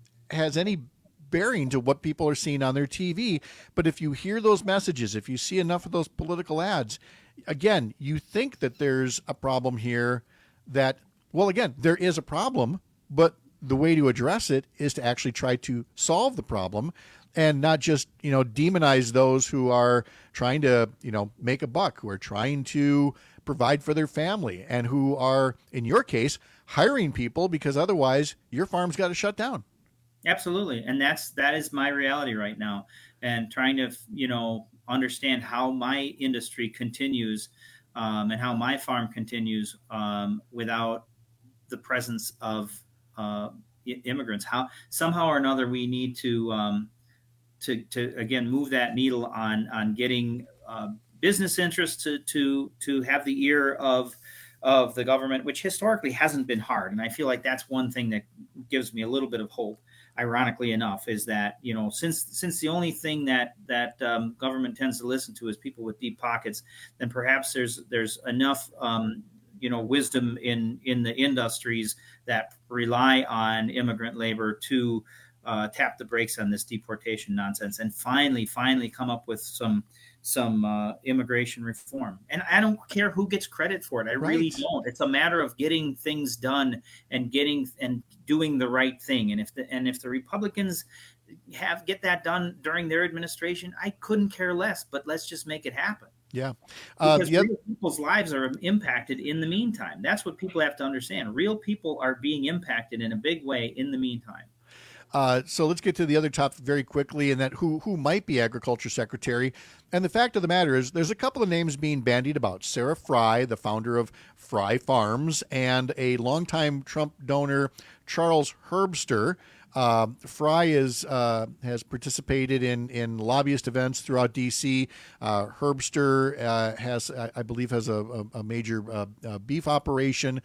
has any bearing to what people are seeing on their T V. But if you hear those messages, if you see enough of those political ads, again, you think that there's a problem here that, well, again, there is a problem, but the way to address it is to actually try to solve the problem and not just, you know, demonize those who are trying to, you know, make a buck, who are trying to provide for their family, and who are, in your case, hiring people because otherwise your farm's got to shut down. Absolutely. And that's, that is my reality right now, and trying to, you know, understand how my industry continues um, and how my farm continues um, without the presence of uh, immigrants. How somehow or another we need to, um, to, to again, move that needle on, on getting uh, business interests to, to, to have the ear of, of the government, which historically hasn't been hard. And I feel like that's one thing that gives me a little bit of hope. Ironically enough, is that, you know, since since the only thing that that um, government tends to listen to is people with deep pockets, then perhaps there's there's enough um, you know wisdom in in the industries that rely on immigrant labor to uh, tap the brakes on this deportation nonsense and finally finally come up with some some uh, immigration reform. And I don't care who gets credit for it. I Right. really don't. It's a matter of getting things done and getting and doing the right thing. And if the and if the Republicans have get that done during their administration, I couldn't care less. But let's just make it happen. Yeah. Uh, Because the other, real people's lives are impacted in the meantime. That's what people have to understand. Real people are being impacted in a big way in the meantime. Uh, so let's get to the other topic very quickly, and that who who might be Agriculture Secretary. And the fact of the matter is there's a couple of names being bandied about. Sarah Fry, the founder of Fry Farms, and a longtime Trump donor, Charles Herbster. Uh, Fry is uh, has participated in, in lobbyist events throughout D C. Uh, Herbster uh, has, I, I believe, has a, a, a major uh, uh, beef operation.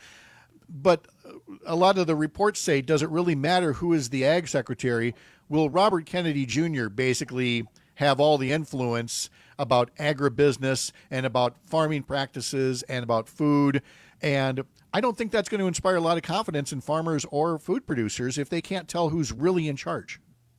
But a lot of the reports say, does it really matter who is the ag secretary? Will Robert Kennedy Junior basically have all the influence about agribusiness and about farming practices and about food? And I don't think that's going to inspire a lot of confidence in farmers or food producers if they can't tell who's really in charge.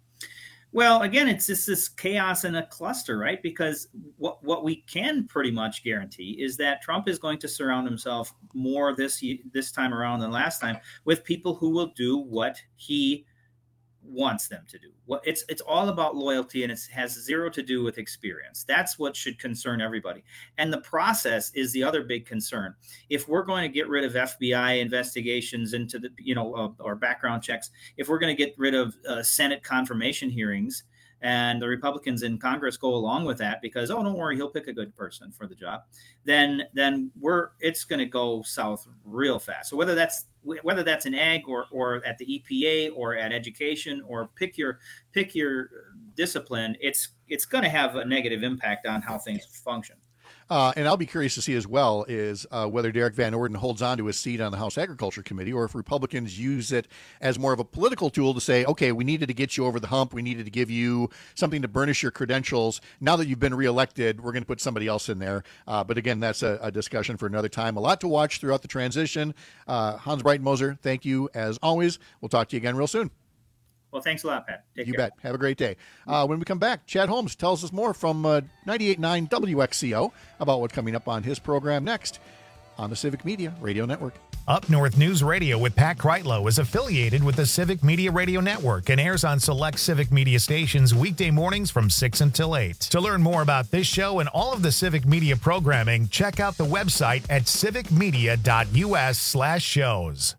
Well, again, it's just this chaos in a cluster, right? Because what what we can pretty much guarantee is that Trump is going to surround himself more this this time around than last time with people who will do what he wants them to do. What it's it's all about loyalty, and it has zero to do with experience. That's what should concern everybody. And the process is the other big concern. If we're going to get rid of F B I investigations into the, you know, uh, or background checks, if we're going to get rid of uh, Senate confirmation hearings, and the Republicans in Congress go along with that because, oh, don't worry, he'll pick a good person for the job, then then we're it's going to go south real fast. So whether that's whether that's in ag or or at the E P A or at education or pick your pick your discipline, it's it's going to have a negative impact on how things function. Uh, and I'll be curious to see as well is uh, whether Derek Van Orden holds on to his seat on the House Agriculture Committee, or if Republicans use it as more of a political tool to say, okay, we needed to get you over the hump. We needed to give you something to burnish your credentials. Now that you've been reelected, we're going to put somebody else in there. Uh, but again, that's a, a discussion for another time. A lot to watch throughout the transition. Uh, Hans Breitenmoser, thank you as always. We'll talk to you again real soon. Well, thanks a lot, Pat. Take you care. bet. Have a great day. Uh, when we come back, Chad Holmes tells us more from uh, ninety-eight point nine W X C O about what's coming up on his program next on the Civic Media Radio Network. Up North News Radio with Pat Kreitlow is affiliated with the Civic Media Radio Network and airs on select Civic Media stations weekday mornings from six until eight. To learn more about this show and all of the Civic Media programming, check out the website at civicmedia.us slash shows.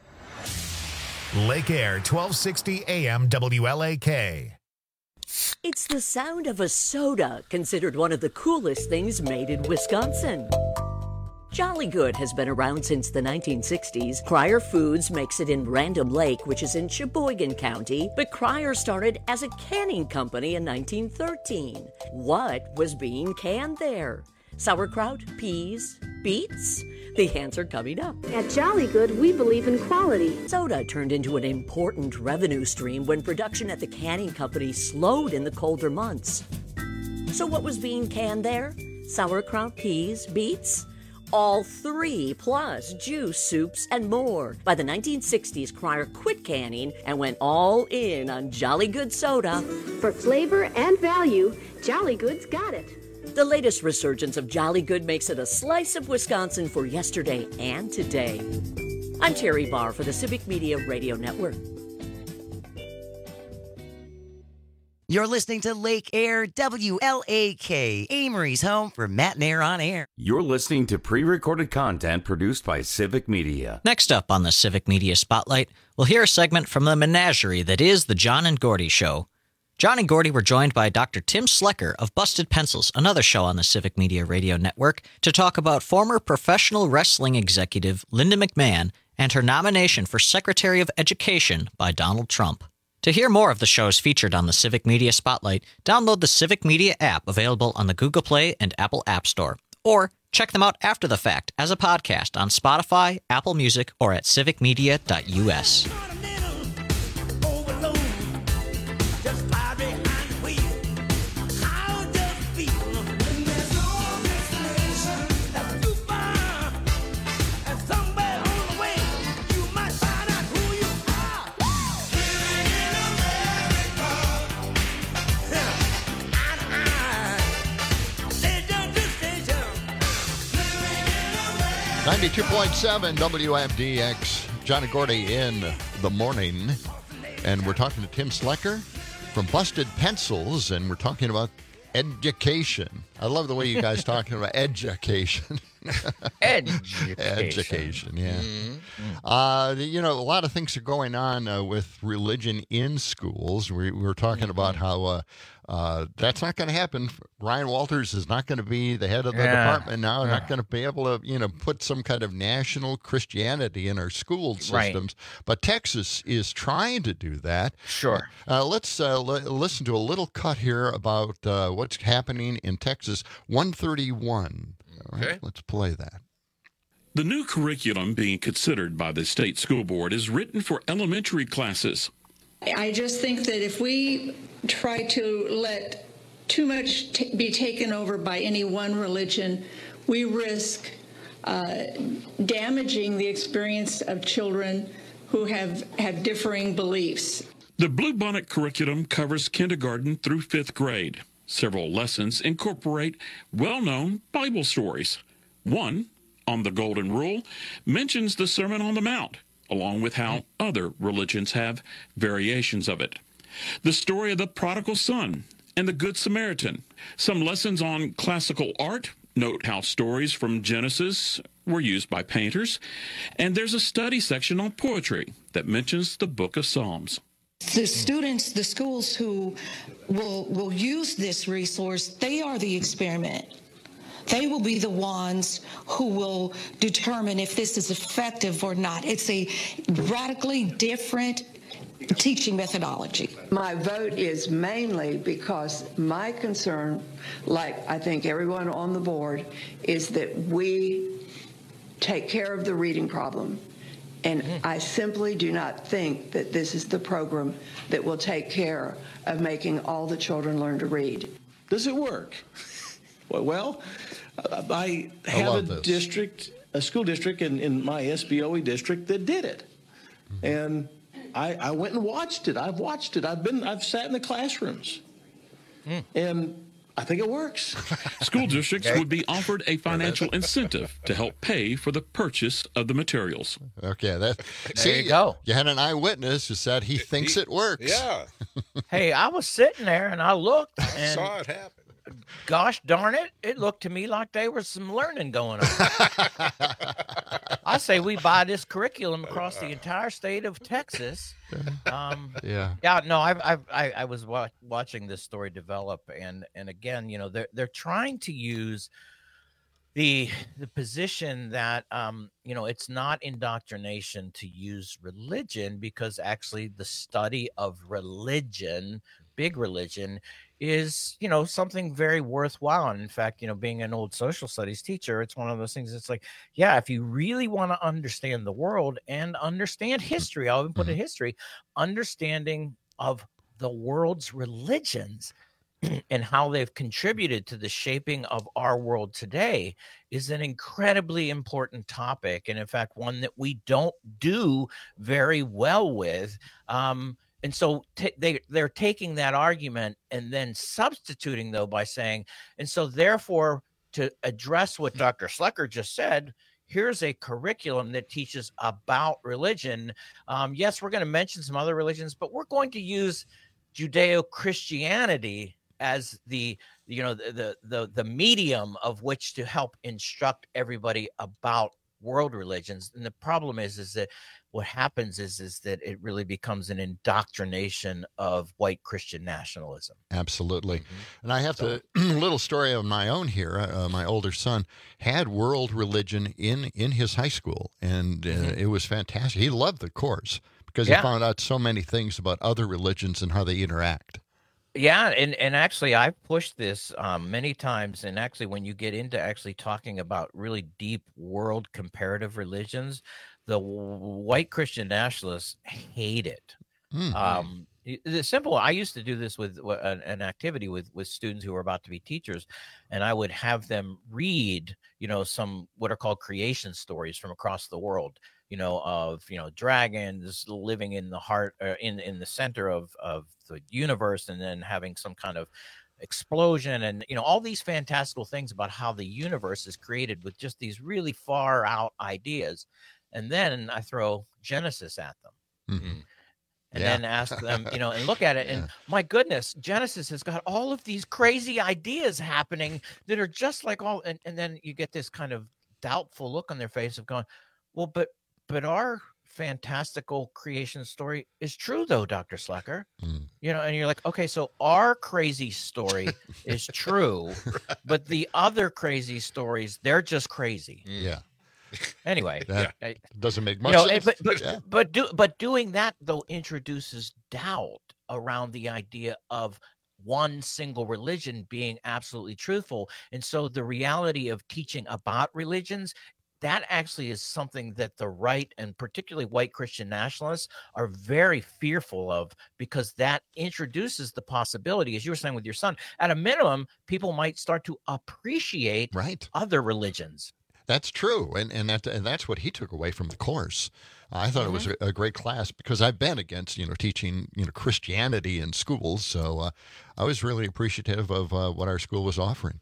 Lake Air, twelve sixty A M W L A K. It's the sound of a soda, considered one of the coolest things made in Wisconsin. Jolly Good has been around since the nineteen sixties. Cryer Foods makes it in Random Lake, which is in Sheboygan County, but Cryer started as a canning company in nineteen thirteen. What was being canned there? Sauerkraut, peas, beets? The answer coming up. At Jolly Good, we believe in quality. Soda turned into an important revenue stream when production at the canning company slowed in the colder months. So what was being canned there? Sauerkraut, peas, beets? All three, plus juice, soups, and more. By the nineteen sixties, Cryer quit canning and went all in on Jolly Good soda. For flavor and value, Jolly Good's got it. The latest resurgence of Jolly Good makes it a slice of Wisconsin for yesterday and today. I'm Terry Barr for the Civic Media Radio Network. You're listening to Lake Air W L A K, Amory's home for Matt and Air on Air. You're listening to pre-recorded content produced by Civic Media. Next up on the Civic Media Spotlight, we'll hear a segment from the menagerie that is the John and Gordy Show. John and Gordy were joined by Doctor Tim Slecker of Busted Pencils, another show on the Civic Media Radio Network, to talk about former professional wrestling executive Linda McMahon and her nomination for Secretary of Education by Donald Trump. To hear more of the shows featured on the Civic Media Spotlight, download the Civic Media app available on the Google Play and Apple App Store, or check them out after the fact as a podcast on Spotify, Apple Music, or at civic media dot U S. ninety-two point seven W M D X, John and Gordy in the morning. And we're talking to Tim Slecker from Busted Pencils, and we're talking about education. I love the way you guys talking about education. Education. Education, yeah. Mm-hmm. Uh, you know, a lot of things are going on uh, with religion in schools. We, we were talking mm-hmm. about how uh, uh, that's not going to happen. Ryan Walters is not going to be the head of the yeah. department now. Yeah. Not going to be able to, you know, put some kind of national Christianity in our school systems. Right. But Texas is trying to do that. Sure. Uh, let's uh, l- listen to a little cut here about uh, what's happening in Texas. one thirty-one. All right, Okay. let's play that. The new curriculum being considered by the state school board is written for elementary classes. I just think that if we try to let too much t- be taken over by any one religion, we risk uh, damaging the experience of children who have, have differing beliefs. The Bluebonnet curriculum covers kindergarten through fifth grade. Several lessons incorporate well-known Bible stories. One, on the Golden Rule, mentions the Sermon on the Mount, along with how other religions have variations of it. The story of the prodigal son and the Good Samaritan. Some lessons on classical art. Note how stories from Genesis were used by painters. And there's a study section on poetry that mentions the Book of Psalms. The students, the schools who will will use this resource, they are the experiment. They will be the ones who will determine if this is effective or not. It's a radically different teaching methodology. My vote is mainly because my concern, like I think everyone on the board, is that we take care of the reading problem. And I simply do not think that this is the program that will take care of making all the children learn to read. Does it work? Well, I have I a this. district, a school district in, in my S B O E district that did it. Mm-hmm. And I, I went and watched it. I've watched it. I've been, I've sat in the classrooms. Mm. And I think it works. School districts Okay. would be offered a financial incentive to help pay for the purchase of the materials. Okay, that There see, you go. You had an eyewitness who said he thinks it works. Yeah. Hey, I was sitting there and I looked and Saw it happen. gosh darn it, it looked to me like there was some learning going on. I say we buy this curriculum across the entire state of Texas. Um, Yeah. yeah, no, I've, I've, I, I was wa- watching this story develop, and and again, you know, they're they're trying to use the the position that um, you know, it's not indoctrination to use religion, because actually the study of religion, big religion, is, you know, something very worthwhile. And in fact, you know, being an old social studies teacher, it's one of those things that's like, yeah, if you really want to understand the world and understand history, I'll even put it history, understanding of the world's religions and how they've contributed to the shaping of our world today is an incredibly important topic. And in fact, one that we don't do very well with. Um, And so t- they, they're taking that argument and then substituting, though, by saying, and so therefore, to address what Doctor Schlecker just said, here's a curriculum that teaches about religion. Um, yes, we're going to mention some other religions, but we're going to use Judeo-Christianity as the, you know, the, the, the, the medium of which to help instruct everybody about world religions. And the problem is, is that what happens is, is that it really becomes an indoctrination of white Christian nationalism. Absolutely. Mm-hmm. And I have So- a little story of my own here. Uh, my older son had world religion in, in his high school, and uh, Mhm. it was fantastic. He loved the course because Yeah. he found out so many things about other religions and how they interact. Yeah, and, and actually, I've pushed this um, many times. And actually, when you get into actually talking about really deep world comparative religions, the w- white Christian nationalists hate it. Mhm. Um, it- it's simple. I used to do this with w- an, an activity with with students who were about to be teachers, and I would have them read, you know, some what are called creation stories from across the world. You know, of you know dragons living in the heart, uh, in in the center of of the universe, and then having some kind of explosion, and you know all these fantastical things about how the universe is created with just these really far out ideas. And then I throw Genesis at them. Mhm. And Yeah. then ask them, you know, and look at it. And my goodness, Genesis has got all of these crazy ideas happening that are just like all. And, and then you get this kind of doubtful look on their face of going, well, but but our fantastical creation story is true, though, Doctor Schlecker. Mm. You know, and you're like, okay, so our crazy story is true, but the other crazy stories, they're just crazy. Yeah. Anyway, That I- doesn't make you much know, sense. and- but but, Yeah. but do but doing that though introduces doubt around the idea of one single religion being absolutely truthful. And so the reality of teaching about religions, that actually is something that the right and particularly white Christian nationalists are very fearful of, because that introduces the possibility, as you were saying with your son, at a minimum, people might start to appreciate right. other religions. That's true, and and that and that's what he took away from the course. I thought it was a, a great class because I've been against you know teaching you know Christianity in schools, so uh, I was really appreciative of uh, what our school was offering.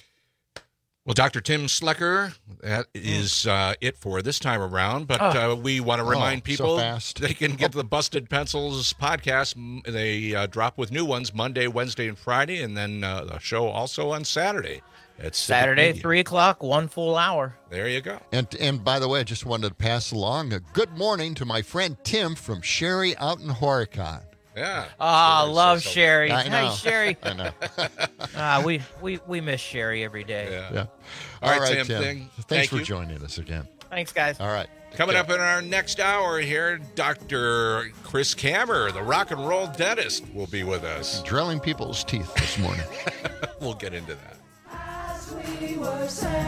Well, Doctor Tim Schlecker, that is uh, it for this time around. But Oh. uh, we want to Oh, remind so people fast. they can get the Busted Pencils podcast. M- They uh, drop with new ones Monday, Wednesday, and Friday, and then uh, the show also on Saturday. It's Saturday, three o'clock, one full hour. There you go. And and by the way, I just wanted to pass along a good morning to my friend Tim from Sherry out in Horicon. Yeah. Ah, love Sherry. I know. Hey, Sherry. I know. Ah, we, we, we miss Sherry every day. Yeah. Yeah. All right, right, Tim. Tim. Thing. Thanks Thank for you. joining us again. Thanks, guys. All right. Coming up in our next hour here, Doctor Chris Kammer, the rock and roll dentist, will be with us. Drilling people's teeth this morning. We'll get into that. We were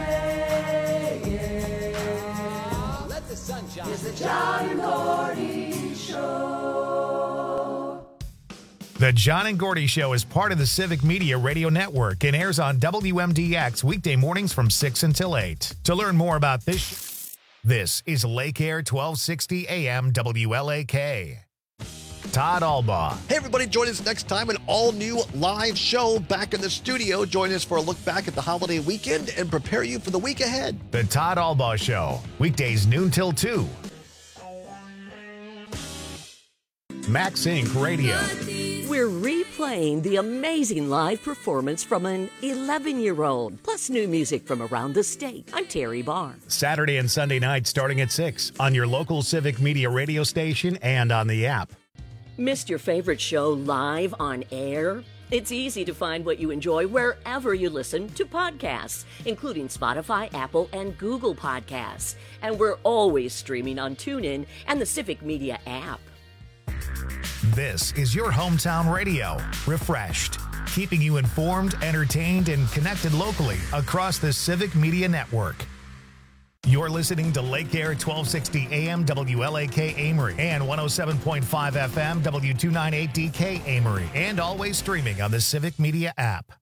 saying, let the sun shine. It's the John and Gordy Show. The John and Gordy Show is part of the Civic Media Radio Network and airs on W M D X weekday mornings from six until eight. To learn more about this, sh- this is Lake Air twelve sixty A M W L A K. Todd Albaugh. Hey, everybody, join us next time, an all-new live show back in the studio. Join us for a look back at the holiday weekend and prepare you for the week ahead. The Todd Albaugh Show, weekdays noon till two. Max Incorporated. Radio. We're replaying the amazing live performance from an eleven-year-old, plus new music from around the state. I'm Terry Barr. Saturday and Sunday nights starting at six on your local Civic Media radio station and on the app. Missed your favorite show live on air? It's easy to find what you enjoy wherever you listen to podcasts, including Spotify, Apple, and Google Podcasts. And we're always streaming on TuneIn and the Civic Media app. This is your hometown radio, refreshed, keeping you informed, entertained, and connected locally across the Civic Media Network. You're listening to Lake Air twelve sixty A M W L A K Amory and one oh seven point five F M W two ninety-eight D K Amory, and always streaming on the Civic Media app.